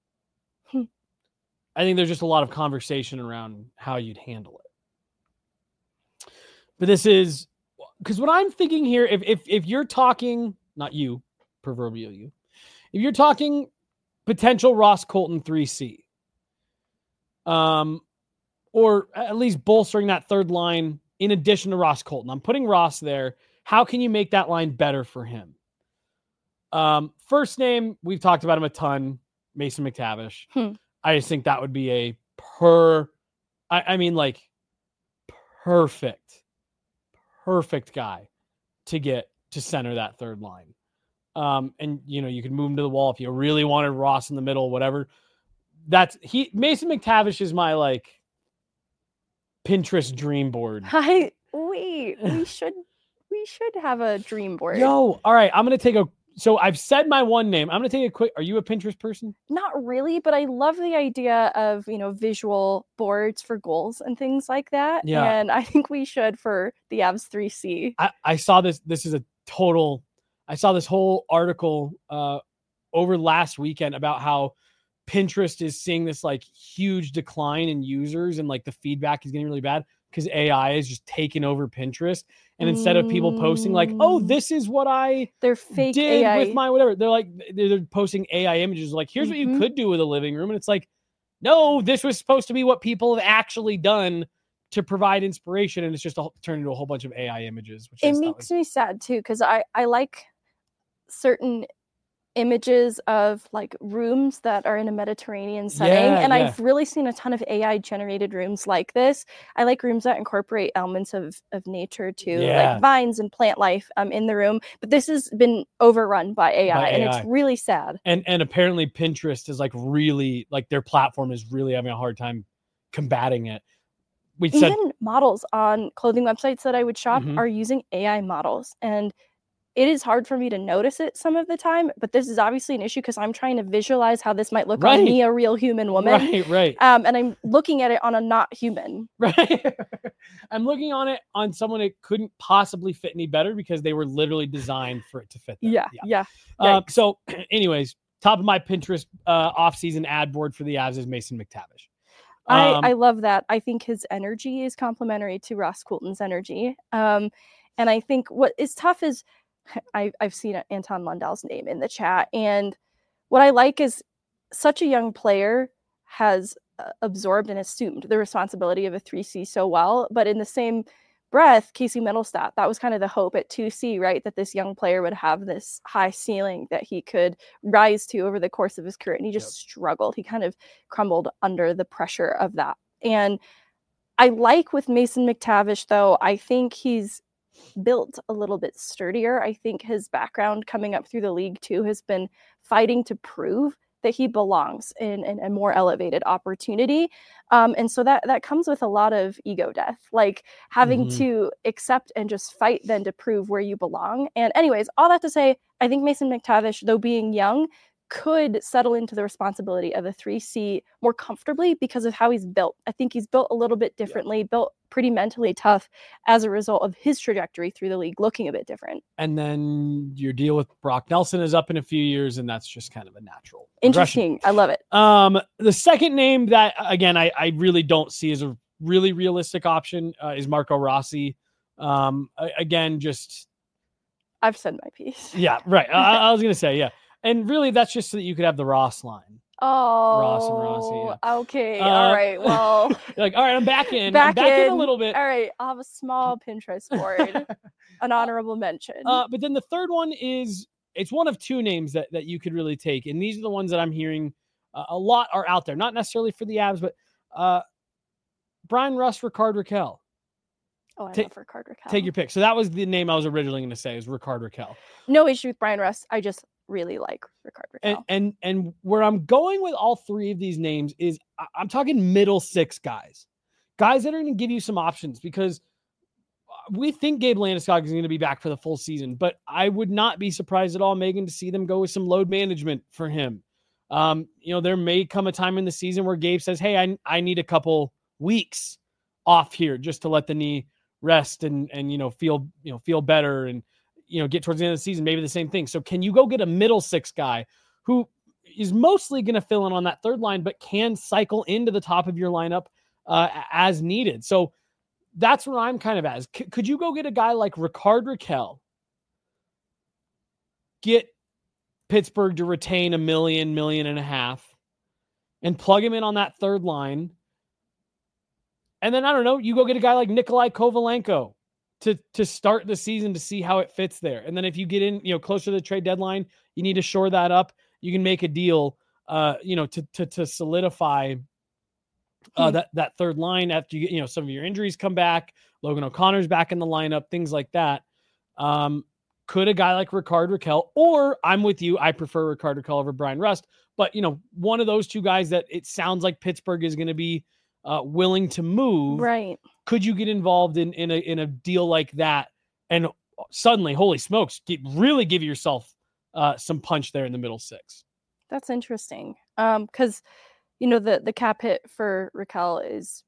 I think there's just a lot of conversation around how you'd handle it. But this is, because what I'm thinking here, if you're talking, not you, proverbial you, if you're talking potential Ross Colton 3C, or at least bolstering that third line in addition to Ross Colton, I'm putting Ross there. How can you make that line better for him? First name, we've talked about him a ton, Mason McTavish. I just think that would be a perfect guy to get to center that third line. And you could move him to the wall if you really wanted Ross in the middle, whatever. Mason McTavish is my Pinterest dream board. We should have a dream board. Yo, all right. I'm going to take so I've said my one name. I'm going to take a quick, are you a Pinterest person? Not really, but I love the idea of, visual boards for goals and things like that. Yeah. And I think we should for the Avs 3C. I saw this. This is I saw this whole article over last weekend about how Pinterest is seeing this huge decline in users, and the feedback is getting really bad because AI is just taking over Pinterest. And instead of people posting oh, this is what they're fake did AI with my whatever, they're posting AI images here's what you could do with a living room. And it's no, this was supposed to be what people have actually done to provide inspiration. And it's just turned into a whole bunch of AI images. Which it makes me sad too, because I like certain images of rooms that are in a Mediterranean setting, and I've really seen a ton of AI generated rooms like this. I like rooms that incorporate elements of nature too, like vines and plant life in the room, but this has been overrun by AI, and it's really sad. And apparently Pinterest is really their platform is really having a hard time combating it. Even models on clothing websites that I would shop are using AI models, and it is hard for me to notice it some of the time, but this is obviously an issue because I'm trying to visualize how this might look on me, a real human woman. Right. And I'm looking at it on a not human. Right. I'm looking on it on someone it couldn't possibly fit any better because they were literally designed for it to fit them. Yeah. So anyways, top of my Pinterest off-season ad board for the Avs is Mason McTavish. I love that. I think his energy is complementary to Ross Colton's energy. And I think what is tough is I've seen Anton Lundell's name in the chat. And what I like is such a young player has absorbed and assumed the responsibility of a 3C so well. But in the same breath, Casey Middlestat, that was kind of the hope at 2C, right? That this young player would have this high ceiling that he could rise to over the course of his career. And he just struggled. He kind of crumbled under the pressure of that. And I like with Mason McTavish, though, I think he's built a little bit sturdier. I think his background coming up through the league too has been fighting to prove that he belongs in a more elevated opportunity. And so that comes with a lot of ego death, having to accept and just fight then to prove where you belong. And anyways, all that to say, I think Mason McTavish, though being young, could settle into the responsibility of a 3C more comfortably because of how he's built. I think he's built a little bit differently, built pretty mentally tough as a result of his trajectory through the league looking a bit different. And then your deal with Brock Nelson is up in a few years, and that's just kind of a natural interesting. I love it. The second name that, again, I really don't see as a really realistic option is Marco Rossi. Again, just... I've said my piece. Yeah, right. I was going to say, yeah. And really, that's just so that you could have the Ross line. Oh, Ross and Rossi. Yeah. Okay. All right. Well, you're all right, I'm back in. I'm back in a little bit. All right. I'll have a small Pinterest board, an honorable mention. But then the third one is, it's one of two names that you could really take. And these are the ones that I'm hearing a lot are out there. Not necessarily for the Avs, but Brian Rust, Rickard Rakell. Oh, I Ta- love Rickard Rakell. Take your pick. So that was the name I was originally going to say, is Rickard Rakell. No issue with Brian Rust. I just really like Rickard Rakell. And where I'm going with all three of these names is I'm talking middle six guys that are going to give you some options, because we think Gabe Landeskog is going to be back for the full season, but I would not be surprised at all, Megan, to see them go with some load management for him. There may come a time in the season where Gabe says, hey, I need a couple weeks off here just to let the knee rest and feel better and, get towards the end of the season, maybe the same thing. So can you go get a middle six guy who is mostly going to fill in on that third line, but can cycle into the top of your lineup as needed? So that's where I'm kind of at. Could you go get a guy like Rickard Rakell, get Pittsburgh to retain $1 million, $1.5 million, and plug him in on that third line? And then, I don't know, you go get a guy like Nikolai Kovalenko to start the season to see how it fits there. And then if you get in, closer to the trade deadline, you need to shore that up. You can make a deal, to solidify that third line after you get, some of your injuries come back. Logan O'Connor's back in the lineup, things like that. Could a guy like Rickard Rakell, or I'm with you, I prefer Rickard Rakell over Brian Rust, but one of those two guys that it sounds like Pittsburgh is going to be willing to move. Right. Could you get involved in a deal like that and suddenly, holy smokes, really give yourself some punch there in the middle six? That's interesting. Because the cap hit for Rakell is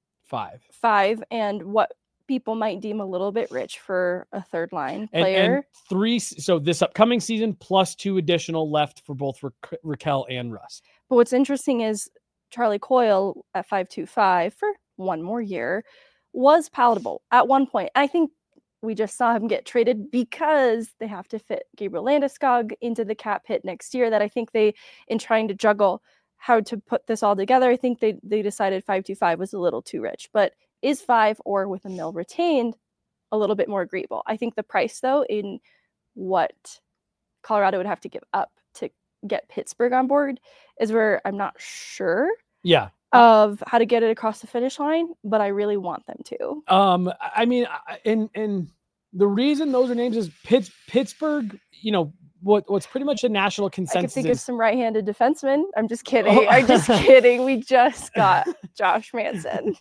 5, and what people might deem a little bit rich for a third line player. And 3. So this upcoming season plus 2 additional left for both Rakell and Rust. But what's interesting is Charlie Coyle at 5.25 for one more year was palatable at one point. I think we just saw him get traded because they have to fit Gabriel Landeskog into the cap hit next year. That I think they, in trying to juggle how to put this all together, I think they decided 5.25 was a little too rich. But is 5 or with $1 million retained a little bit more agreeable? I think the price, though, in what Colorado would have to give up to get Pittsburgh on board is where I'm not sure. Yeah. Of how to get it across the finish line, but I really want them to. I mean, and the reason those are names is Pittsburgh, what's pretty much a national consensus. I could think of some right-handed defensemen. I'm just kidding. I'm just kidding. We just got Josh Manson.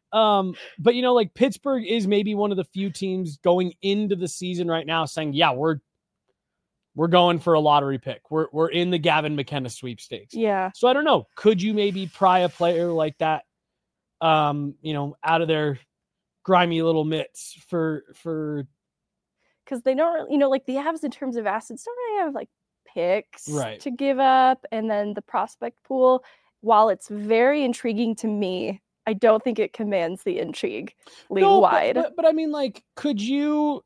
But like Pittsburgh is maybe one of the few teams going into the season right now saying, yeah, we're going for a lottery pick. We're in the Gavin McKenna sweepstakes. Yeah. So I don't know. Could you maybe pry a player like that, out of their grimy little mitts for because they don't really, like the Avs in terms of assets don't really have like picks right to give up, and then the prospect pool, while it's very intriguing to me, I don't think it commands the intrigue league-wide. But I mean, like, could you?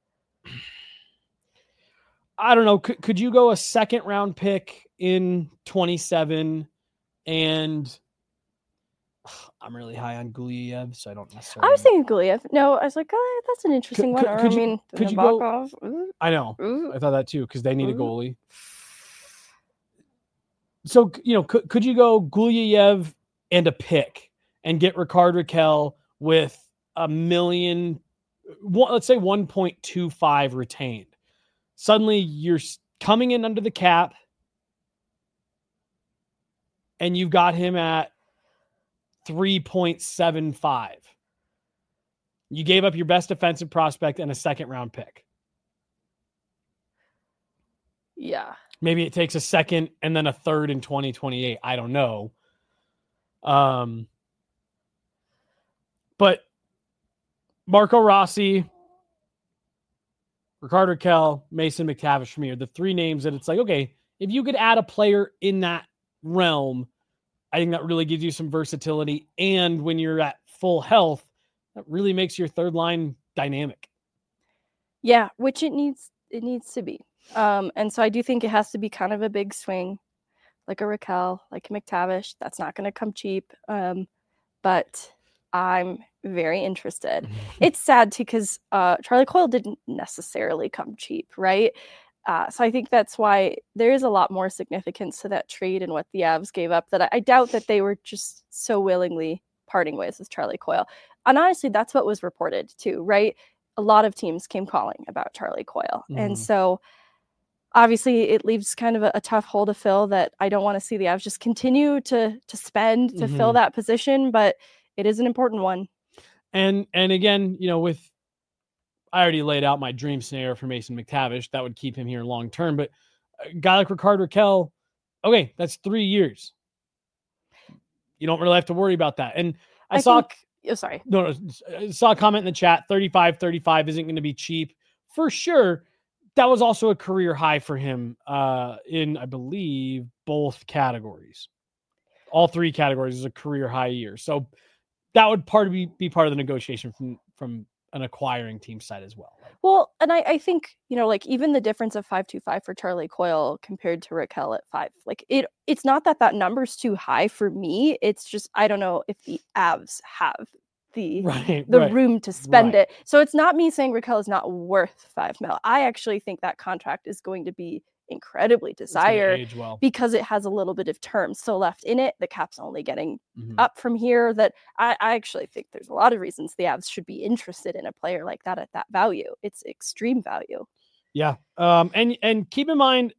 I don't know. Could you go a second round pick in 27 and I'm really high on Gulyayev, so I don't necessarily. I was thinking Gulyayev. No, I was like, oh, that's an interesting one. Could you go? Ooh. I know. Ooh. I thought that too because they need a goalie. So could you go Gulyayev and a pick and get Rickard Rakell with $1 million, let's say 1.25 retained? Suddenly you're coming in under the cap and you've got him at 3.75. You gave up your best defensive prospect and a second round pick. Yeah. Maybe it takes a second and then a third in 2028. I don't know. But Marco Rossi, Rickard Rakell, Mason McTavish for me are the three names that it's like, okay, if you could add a player in that realm, I think that really gives you some versatility. And when you're at full health, that really makes your third line dynamic. Yeah, which it needs to be. And so I do think it has to be kind of a big swing, like a Rakell, like a McTavish. That's not going to come cheap. But I'm very interested. It's sad too, because Charlie Coyle didn't necessarily come cheap, right? So I think that's why there is a lot more significance to that trade and what the Avs gave up that I doubt that they were just so willingly parting ways with Charlie Coyle. And honestly, that's what was reported too, right? A lot of teams came calling about Charlie Coyle. And so obviously it leaves kind of a tough hole to fill that I don't want to see the Avs just continue to spend to fill that position, but it is an important one. And again, I already laid out my dream scenario for Mason McTavish. That would keep him here long term. But a guy like Rickard Rakell, okay, that's 3 years. You don't really have to worry about that. And I saw a comment in the chat, 35 isn't going to be cheap. For sure, that was also a career high for him in, I believe, both categories. All 3 categories is a career high year. So that would be part of the negotiation from an acquiring team side as well. Well, and I think, like even the difference of 5.25 for Charlie Coyle compared to Rakell at 5, like it's not that number's too high for me. It's just, I don't know if the Avs have the room to spend it. So it's not me saying Rakell is not worth $5 million. I actually think that contract is going to be incredibly desired because it has a little bit of term still left in it. The cap's only getting up from here. That I actually think there's a lot of reasons the Avs should be interested in a player like that at that value. It's extreme value. Yeah. And keep in mind,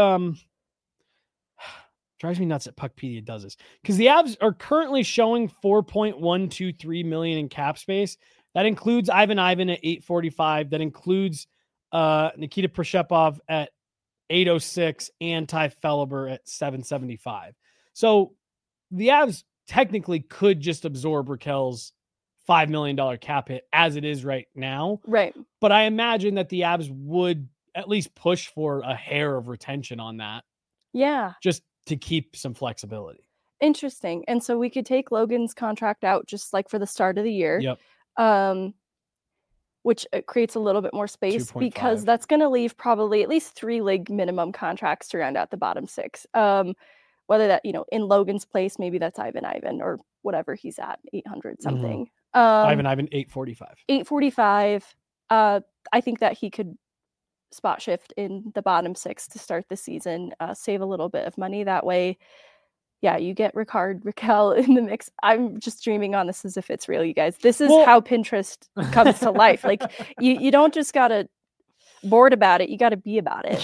drives me nuts that Puckpedia does this, because the Avs are currently showing $4.123 million in cap space. That includes Ivan at $845. That includes Nikita Proshepov at $806 and Ty Felber at $775. So the Avs technically could just absorb Rakell's $5 million cap hit as it is right now. Right. But I imagine that the Avs would at least push for a hair of retention on that. Yeah. Just to keep some flexibility. Interesting. And so we could take Logan's contract out just like for the start of the year. Yep. Which creates a little bit more space 2.5. because that's going to leave probably at least 3 league minimum contracts to round out the bottom 6. Whether that, in Logan's place, maybe that's Ivan or whatever he's at, 800 something. Ivan, 845. 845. I think that he could spot shift in the bottom 6 to start the season, save a little bit of money that way. Yeah, you get Rickard Rakell in the mix. I'm just dreaming on this as if it's real, you guys. This is how Pinterest comes to life. Like you don't just gotta board about it, you gotta be about it.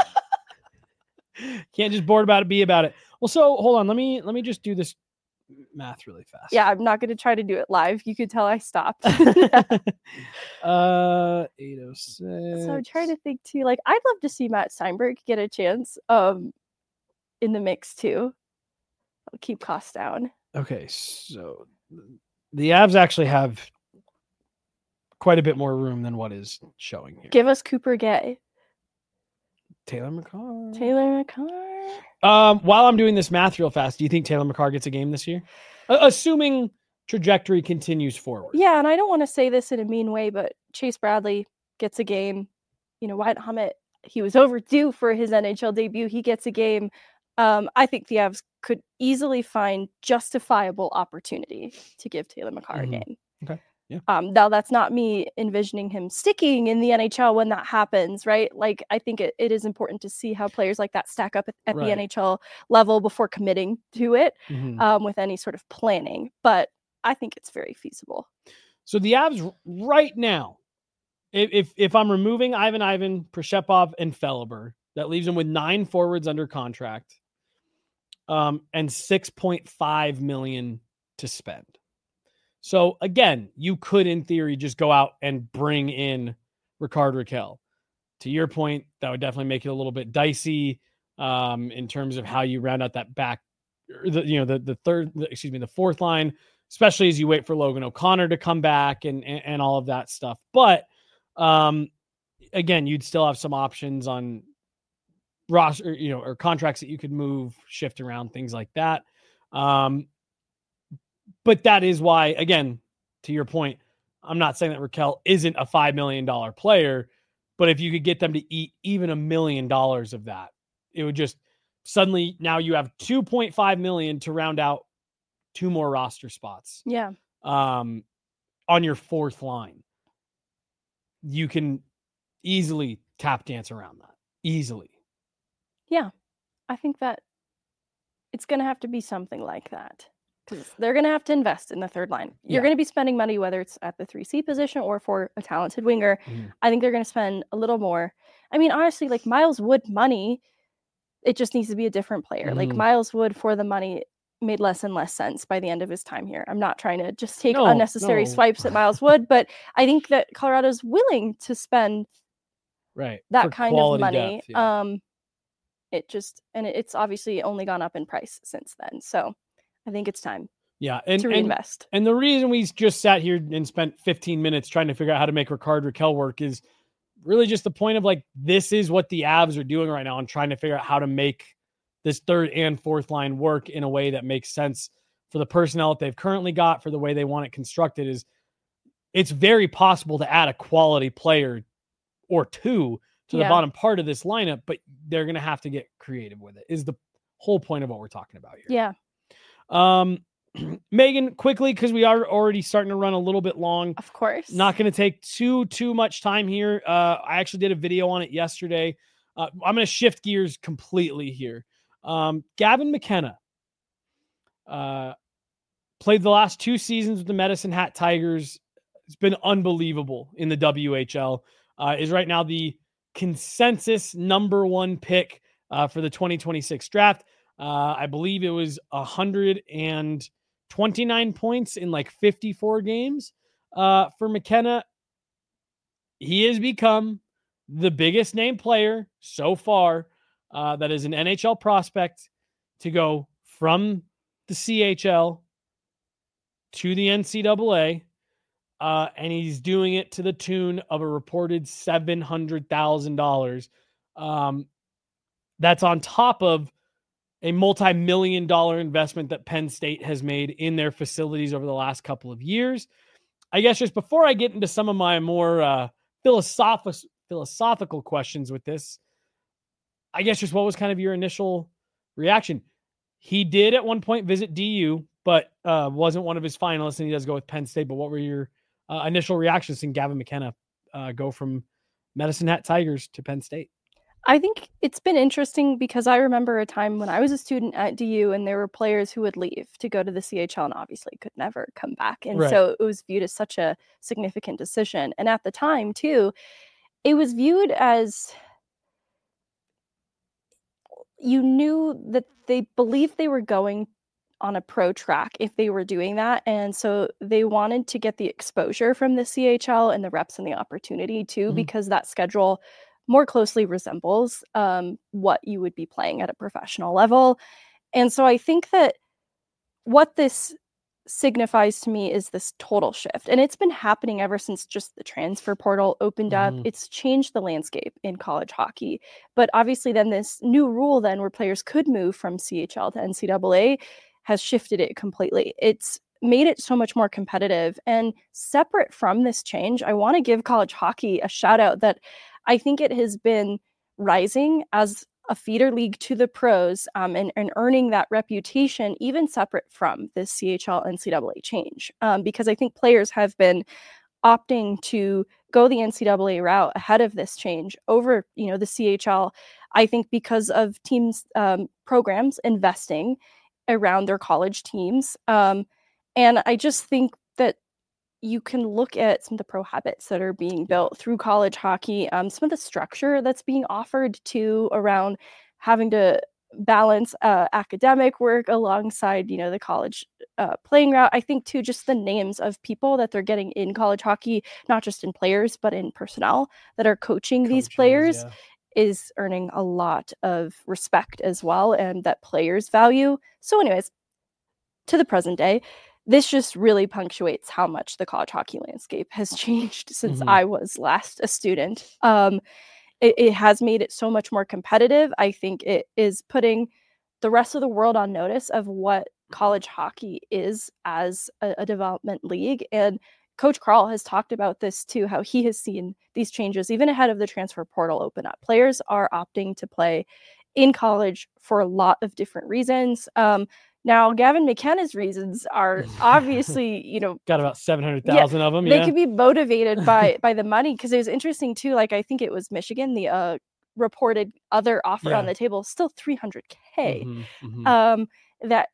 Can't just board about it, be about it. Well, so hold on, let me just do this math really fast. Yeah, I'm not gonna try to do it live. You could tell I stopped. 806. So I'm trying to think too. Like, I'd love to see Matt Steinberg get a chance in the mix too. I'll keep costs down. Okay, so the Avs actually have quite a bit more room than what is showing here. Give us Cooper Gay. Taylor McCarr. While I'm doing this math real fast, do you think Taylor McCarr gets a game this year? Assuming trajectory continues forward. Yeah, and I don't want to say this in a mean way, but Chase Bradley gets a game. Wyatt Hammett, he was overdue for his NHL debut. He gets a game. I think the Avs could easily find justifiable opportunity to give Taylor McCarr a game. Okay. Yeah. Now that's not me envisioning him sticking in the NHL when that happens, right? Like, I think it is important to see how players like that stack up at the NHL level before committing to it with any sort of planning. But I think it's very feasible. So the Avs right now, if I'm removing Ivan, Proshepov, and Felber, that leaves them with 9 forwards under contract. And $6.5 million to spend. So again, you could, in theory, just go out and bring in Rickard Rakell. To your point, that would definitely make it a little bit dicey in terms of how you round out that back, the fourth line, especially as you wait for Logan O'Connor to come back and all of that stuff. But again, you'd still have some options on roster, or contracts that you could move, shift around, things like that. But that is why, again, to your point, I'm not saying that Rakell isn't a $5 million player, but if you could get them to eat even $1 million of that, it would just suddenly, now you have $2.5 million to round out 2 more roster spots. Yeah. On your fourth line. You can easily tap dance around that. Easily. Yeah. I think that it's going to have to be something like that. because they're going to have to invest in the third line. You're Yeah. going to be spending money, whether it's at the 3C position or for a talented winger. Mhm. I think they're going to spend a little more. I mean, honestly, like Miles Wood money, it just needs to be a different player. Like Mhm. Miles Wood for the money made less and less sense by the end of his time here. I'm not trying to just take No, unnecessary no. swipes at Miles Wood, but I think that Colorado's willing to spend Right. that For kind of quality money. depth, yeah. It's obviously only gone up in price since then. So I think it's time Yeah. to reinvest. And the reason we just sat here and spent 15 minutes trying to figure out how to make Ricard Raquel work is really just the point of like, this is what the Avs are doing right now and trying to figure out how to make this third and fourth line work in a way that makes sense for the personnel that they've currently got, for the way they want it constructed. Is it's very possible to add a quality player or two to the bottom part of this lineup, but they're going to have to get creative with it, is the whole point of what we're talking about here. Yeah. Megan, quickly, because we are already starting to run a little bit long. Of course. Not going to take too much time here. I actually did a video on it yesterday. I'm going to shift gears completely here. Gavin McKenna played the last 2 seasons with the Medicine Hat Tigers. It's been unbelievable in the WHL. Is right now the consensus number 1 pick for the 2026 draft. I believe it was 129 points in like 54 games for McKenna. He has become the biggest name player so far that is an NHL prospect to go from the CHL to the NCAA. And he's doing it to the tune of a reported $700,000. That's on top of a multi-million-dollar investment that Penn State has made in their facilities over the last couple of years. I guess just before I get into some of my more philosophical questions with this, I guess just what was kind of your initial reaction? He did at one point visit DU, but wasn't one of his finalists, and he does go with Penn State. But what were your initial reactions seeing Gavin McKenna go from Medicine Hat Tigers to Penn State? I think it's been interesting because I remember a time when I was a student at DU and there were players who would leave to go to the CHL and obviously could never come back. And so it was viewed as such a significant decision. And at the time, too, it was viewed as you knew that they believed they were going on a pro track if they were doing that. And so they wanted to get the exposure from the CHL and the reps and the opportunity, too, because that schedule more closely resembles what you would be playing at a professional level. And so I think that what this signifies to me is this total shift. And it's been happening ever since just the transfer portal opened up. It's changed the landscape in college hockey. But obviously then this new rule then where players could move from CHL to NCAA has shifted it completely. It's made it so much more competitive. And separate from this change, I want to give college hockey a shout out that I think it has been rising as a feeder league to the pros and earning that reputation, even separate from this CHL NCAA change. Because I think players have been opting to go the NCAA route ahead of this change over, the CHL. I think because of teams, programs investing around their college teams. And I just think that you can look at some of the pro habits that are being built through college hockey, some of the structure that's being offered to around having to balance academic work alongside, the college playing route. I think too, just the names of people that they're getting in college hockey, not just in players, but in personnel that are coaching these players is earning a lot of respect as well. And that players value. So anyways, to the present day, this just really punctuates how much the college hockey landscape has changed since I was last a student. It has made it so much more competitive. I think it is putting the rest of the world on notice of what college hockey is as a development league. And Coach Carl has talked about this too, how he has seen these changes even ahead of the transfer portal open up. Players are opting to play in college for a lot of different reasons. Now, Gavin McKenna's reasons are obviously, got about 700,000 of them. They could be motivated by the money, because it was interesting too. Like I think it was Michigan, the reported other offer on the table, still $300K. That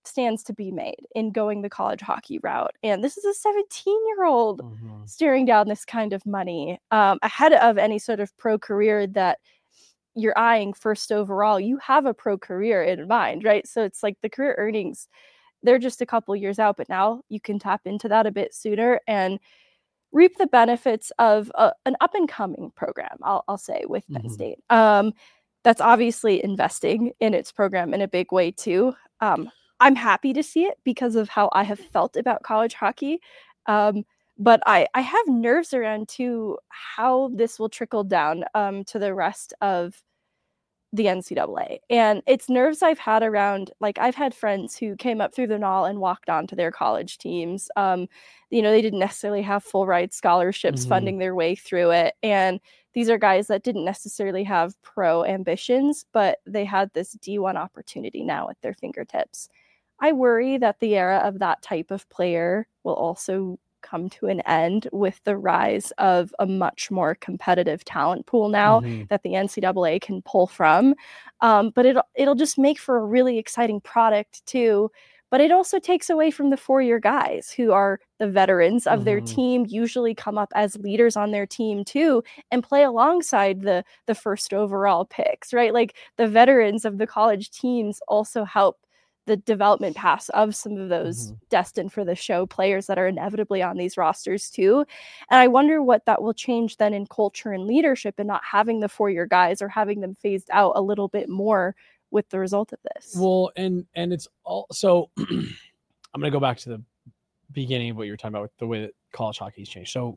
stands to be made in going the college hockey route. And this is a 17-year-old staring down this kind of money ahead of any sort of pro career that you're eyeing first overall. You have a pro career in mind, right? So it's like the career earnings, they're just a couple years out, but now you can tap into that a bit sooner and reap the benefits of an up-and-coming program, I'll say, with Penn State. That's obviously investing in its program in a big way too. I'm happy to see it because of how I have felt about college hockey. But I have nerves around too how this will trickle down to the rest of the NCAA. And it's nerves I've had around, like, I've had friends who came up through the NAL and walked onto their college teams. They didn't necessarily have full ride scholarships funding their way through it. And these are guys that didn't necessarily have pro ambitions, but they had this D1 opportunity now at their fingertips. I worry that the era of that type of player will also come to an end with the rise of a much more competitive talent pool now that the NCAA can pull from. But it'll just make for a really exciting product too. But it also takes away from the 4-year guys who are the veterans of their team, usually come up as leaders on their team too, and play alongside the first overall picks, right? Like the veterans of the college teams also help the development paths of some of those destined for the show players that are inevitably on these rosters too. And I wonder what that will change then in culture and leadership, and not having the 4-year guys or having them phased out a little bit more with the result of this. Well, and it's all, so I'm going to go back to the beginning of what you were talking about with the way that college hockey's changed. So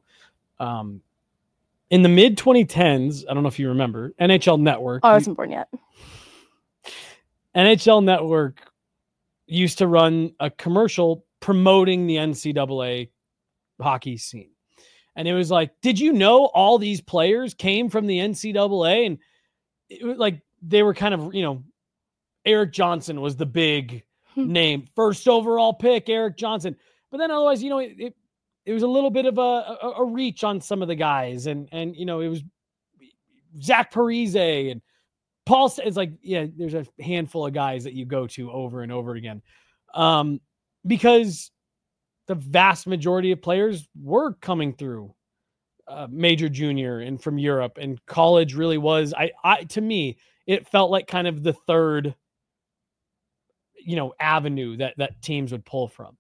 in the mid 2010s, I don't know if you remember, NHL Network. Oh, I wasn't born yet. NHL Network used to run a commercial promoting the NCAA hockey scene. And it was like, did you know all these players came from the NCAA? And it was like, they were kind of, Eric Johnson was the big name, first overall pick, Eric Johnson. But then otherwise, it was a little bit of a reach on some of the guys. And it was Zach Parise and Paul. It's like, yeah, there's a handful of guys that you go to over and over again. Because the vast majority of players were coming through major junior and from Europe, and college really was, to me, it felt like kind of the third, avenue that teams would pull from.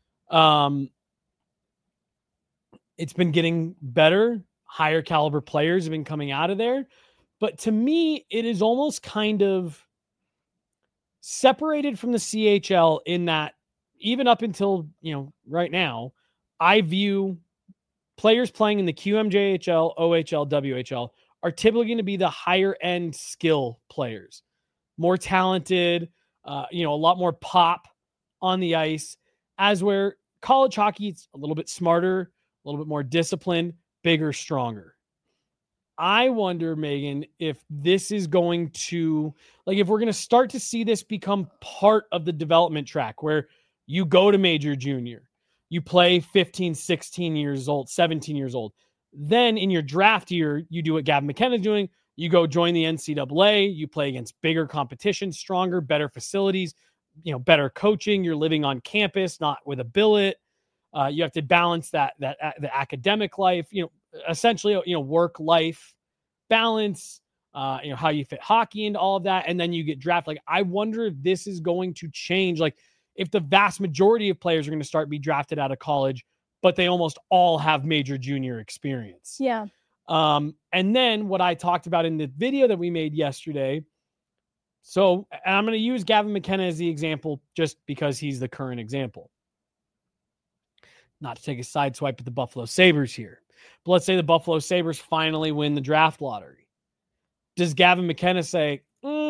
It's been getting better. Higher caliber players have been coming out of there. But to me, it is almost kind of separated from the CHL in that even up until, right now, I view players playing in the QMJHL, OHL, WHL are typically going to be the higher end skill players, more talented, a lot more pop on the ice, as where college hockey is a little bit smarter, a little bit more disciplined, bigger, stronger. I wonder, Megan, if this is going to, if we're going to start to see this become part of the development track where you go to major junior, you play 15, 16 years old, 17 years old. Then in your draft year, you do what Gavin McKenna is doing. You go join the NCAA. You play against bigger competition, stronger, better facilities, better coaching. You're living on campus, not with a billet. You have to balance the academic life, essentially, work-life balance, how you fit hockey into all of that. And then you get drafted. I wonder if this is going to change. If the vast majority of players are going to start be drafted out of college, but they almost all have major junior experience. Yeah. And then what I talked about in the video that we made yesterday. So I'm going to use Gavin McKenna as the example just because he's the current example. Not to take a side swipe at the Buffalo Sabres here, but let's say the Buffalo Sabres finally win the draft lottery. Does Gavin McKenna say,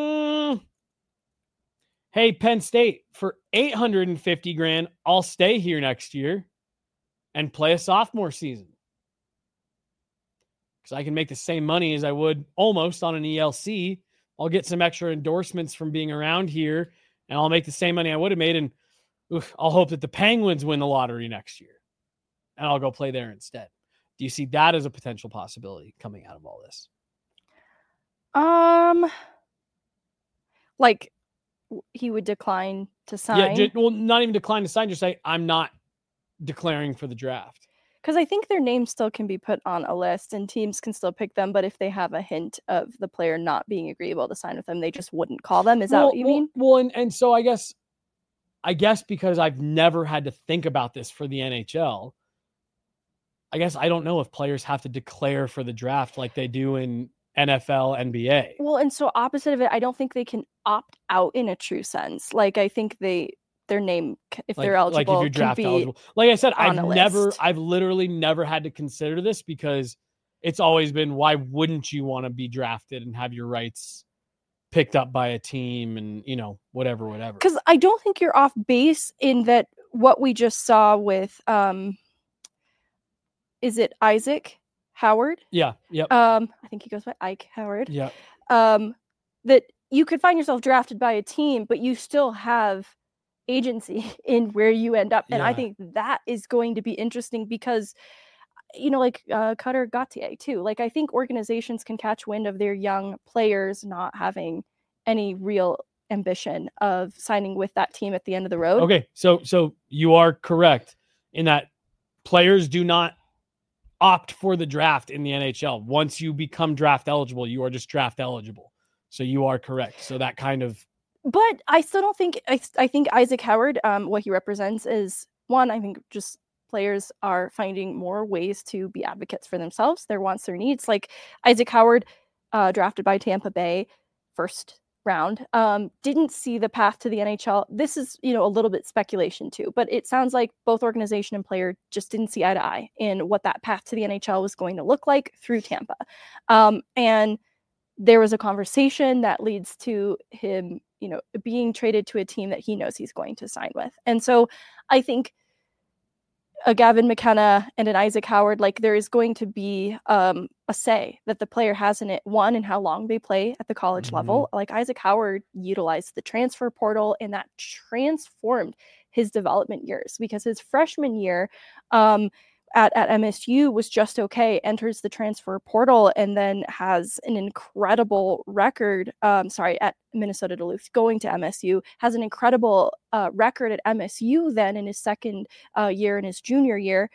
hey, Penn State, for $850,000, I'll stay here next year and play a sophomore season? Because I can make the same money as I would almost on an ELC. I'll get some extra endorsements from being around here, and I'll make the same money I would have made. And I'll hope that the Penguins win the lottery next year, and I'll go play there instead. Do you see that as a potential possibility coming out of all this? he would decline to sign. Yeah, well, not even decline to sign. Just say, I'm not declaring for the draft. Because I think their name still can be put on a list and teams can still pick them. But if they have a hint of the player not being agreeable to sign with them, they just wouldn't call them. Is that what you mean? Well, and so I guess because I've never had to think about this for the NHL, I guess I don't know if players have to declare for the draft like they do in NFL, NBA. Well, and so opposite of it, I don't think they can opt out in a true sense. Like, I think their name, if they're eligible, like if you're draft eligible. Like I said, I've literally never had to consider this because it's always been, why wouldn't you want to be drafted and have your rights picked up by a team and, whatever. Because I don't think you're off base in that what we just saw with, is it Isaac Howard? Yeah. Yep. I think he goes by Ike Howard. Yeah. That you could find yourself drafted by a team, but you still have agency in where you end up. And I think that is going to be interesting because, like Cutter Gauthier too. Like, I think organizations can catch wind of their young players not having any real ambition of signing with that team at the end of the road. Okay. So you are correct in that players do not opt for the draft in the NHL. Once you become draft eligible, you are just draft eligible. So you are correct. So that kind of. But I still don't think, I think Isaac Howard, what he represents is, one, I think just players are finding more ways to be advocates for themselves, their wants, their needs. Like Isaac Howard, drafted by Tampa Bay, first round, didn't see the path to the NHL. This is, a little bit speculation too, but it sounds like both organization and player just didn't see eye to eye in what that path to the NHL was going to look like through Tampa. And there was a conversation that leads to him, being traded to a team that he knows he's going to sign with. And so I think a Gavin McKenna and an Isaac Howard, like, there is going to be a say that the player has in it, one, in how long they play at the college level. Like Isaac Howard utilized the transfer portal, and that transformed his development years, because his freshman year at MSU was just okay, enters the transfer portal, and then has an incredible record. At Minnesota Duluth, going to MSU, has an incredible record at MSU then in his second year, in his junior year.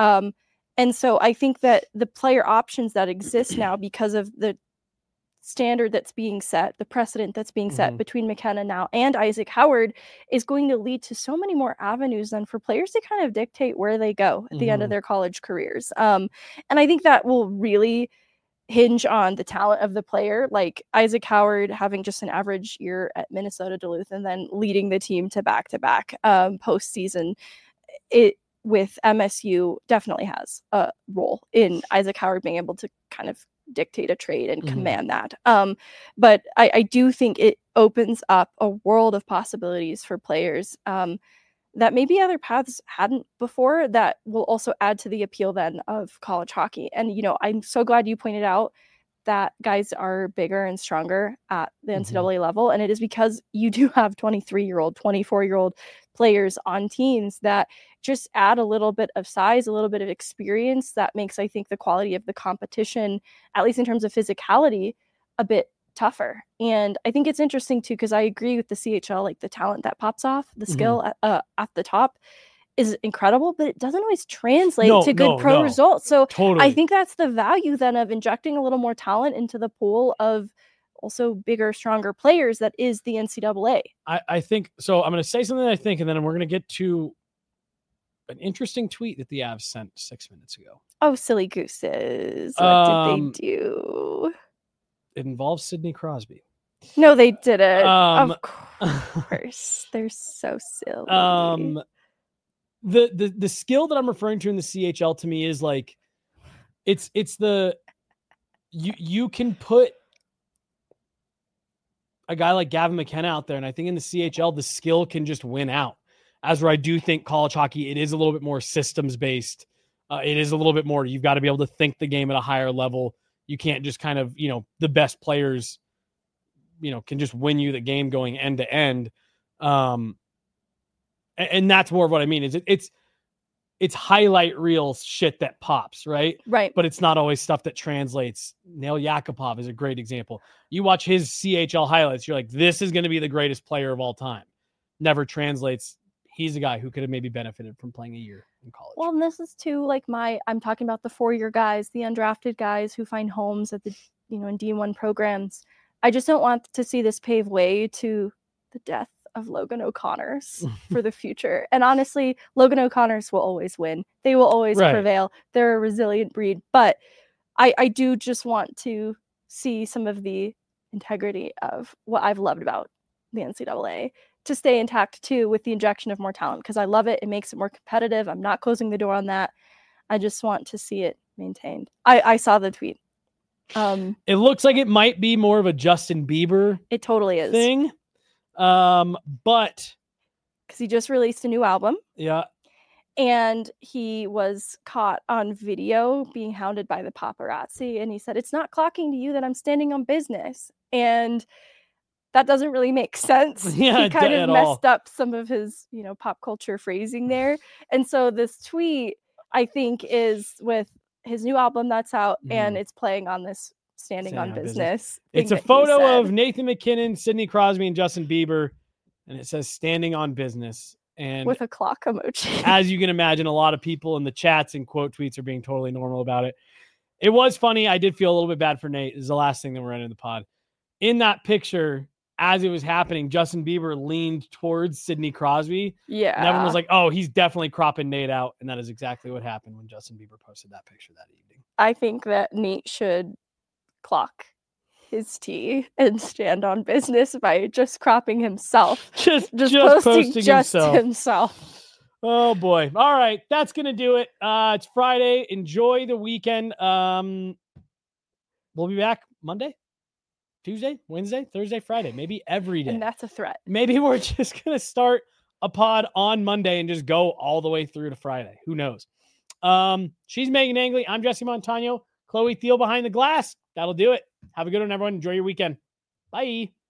And so I think that the player options that exist now, because of the standard that's being set, the precedent that's being set between McKenna now and Isaac Howard, is going to lead to so many more avenues then for players to kind of dictate where they go at the end of their college careers. And I think that will really hinge on the talent of the player. Like Isaac Howard having just an average year at Minnesota Duluth and then leading the team to back-to-back postseason, it with MSU definitely has a role in Isaac Howard being able to kind of dictate a trade and command that. But I do think it opens up a world of possibilities for players that maybe other paths hadn't before, that will also add to the appeal then of college hockey. And, I'm so glad you pointed out that guys are bigger and stronger at the NCAA level. And it is because you do have 23-year-old, 24-year-old players on teams that just add a little bit of size, a little bit of experience that makes, I think, the quality of the competition, at least in terms of physicality, a bit tougher. And I think it's interesting too, because I agree with the CHL, like the talent that pops off, the skill at the top is incredible, but it doesn't always translate to good pro results. So totally. I think that's the value then of injecting a little more talent into the pool of also bigger, stronger players that is the NCAA. I think so. I'm going to say something I think, and then we're going to get to an interesting tweet that the Avs sent 6 minutes ago. Oh, silly gooses. What did they do? It involves Sidney Crosby. No, they didn't. Of course. They're so silly. The skill that I'm referring to in the CHL to me is like, it's the, you can put a guy like Gavin McKenna out there. And I think in the CHL, the skill can just win out. As where I do think college hockey, it is a little bit more systems based. It is a little bit more, you've got to be able to think the game at a higher level. You can't just kind of, the best players, can just win you the game going end to end. And that's more of what I mean is it's it's highlight reel shit that pops, right? Right. But it's not always stuff that translates. Nail Yakupov is a great example. You watch his CHL highlights, you're like, this is going to be the greatest player of all time. Never translates. He's a guy who could have maybe benefited from playing a year in college. Well, and this is too like I'm talking about the 4-year guys, the undrafted guys who find homes at the, in D1 programs. I just don't want to see this pave way to the death of Logan O'Connors for the future. And honestly, Logan O'Connors will always win. They will always prevail. They're a resilient breed. But I do just want to see some of the integrity of what I've loved about the NCAA to stay intact too, with the injection of more talent, because I love it. It makes it more competitive. I'm not closing the door on that. I just want to see it maintained. I saw the tweet. It looks like it might be more of a Justin Bieber it totally is thing. But because he just released a new album. Yeah. And he was caught on video being hounded by the paparazzi. And he said, it's not clocking to you that I'm standing on business. And that doesn't really make sense. Yeah, he kind of messed all. up some of his, pop culture phrasing there. And so this tweet, I think, is with his new album that's out, and it's playing on this standing on business. It's a photo of Nathan McKinnon, Sidney Crosby, and Justin Bieber, and it says standing on business. And with a clock emoji. As you can imagine, a lot of people in the chats and quote tweets are being totally normal about it. It was funny. I did feel a little bit bad for Nate. This is the last thing that we're ending the pod. In that picture, as it was happening, Justin Bieber leaned towards Sidney Crosby. Yeah. And everyone was like, oh, he's definitely cropping Nate out. And that is exactly what happened when Justin Bieber posted that picture that evening. I think that Nate should clock his tea and stand on business by just cropping himself. Just posting just himself. Oh boy. All right. That's going to do it. It's Friday. Enjoy the weekend. We'll be back Monday, Tuesday, Wednesday, Thursday, Friday, maybe every day. And that's a threat. Maybe we're just going to start a pod on Monday and just go all the way through to Friday. Who knows? She's Megan Angley. I'm Jesse Montano. Chloe Thiel behind the glass. That'll do it. Have a good one, everyone. Enjoy your weekend. Bye.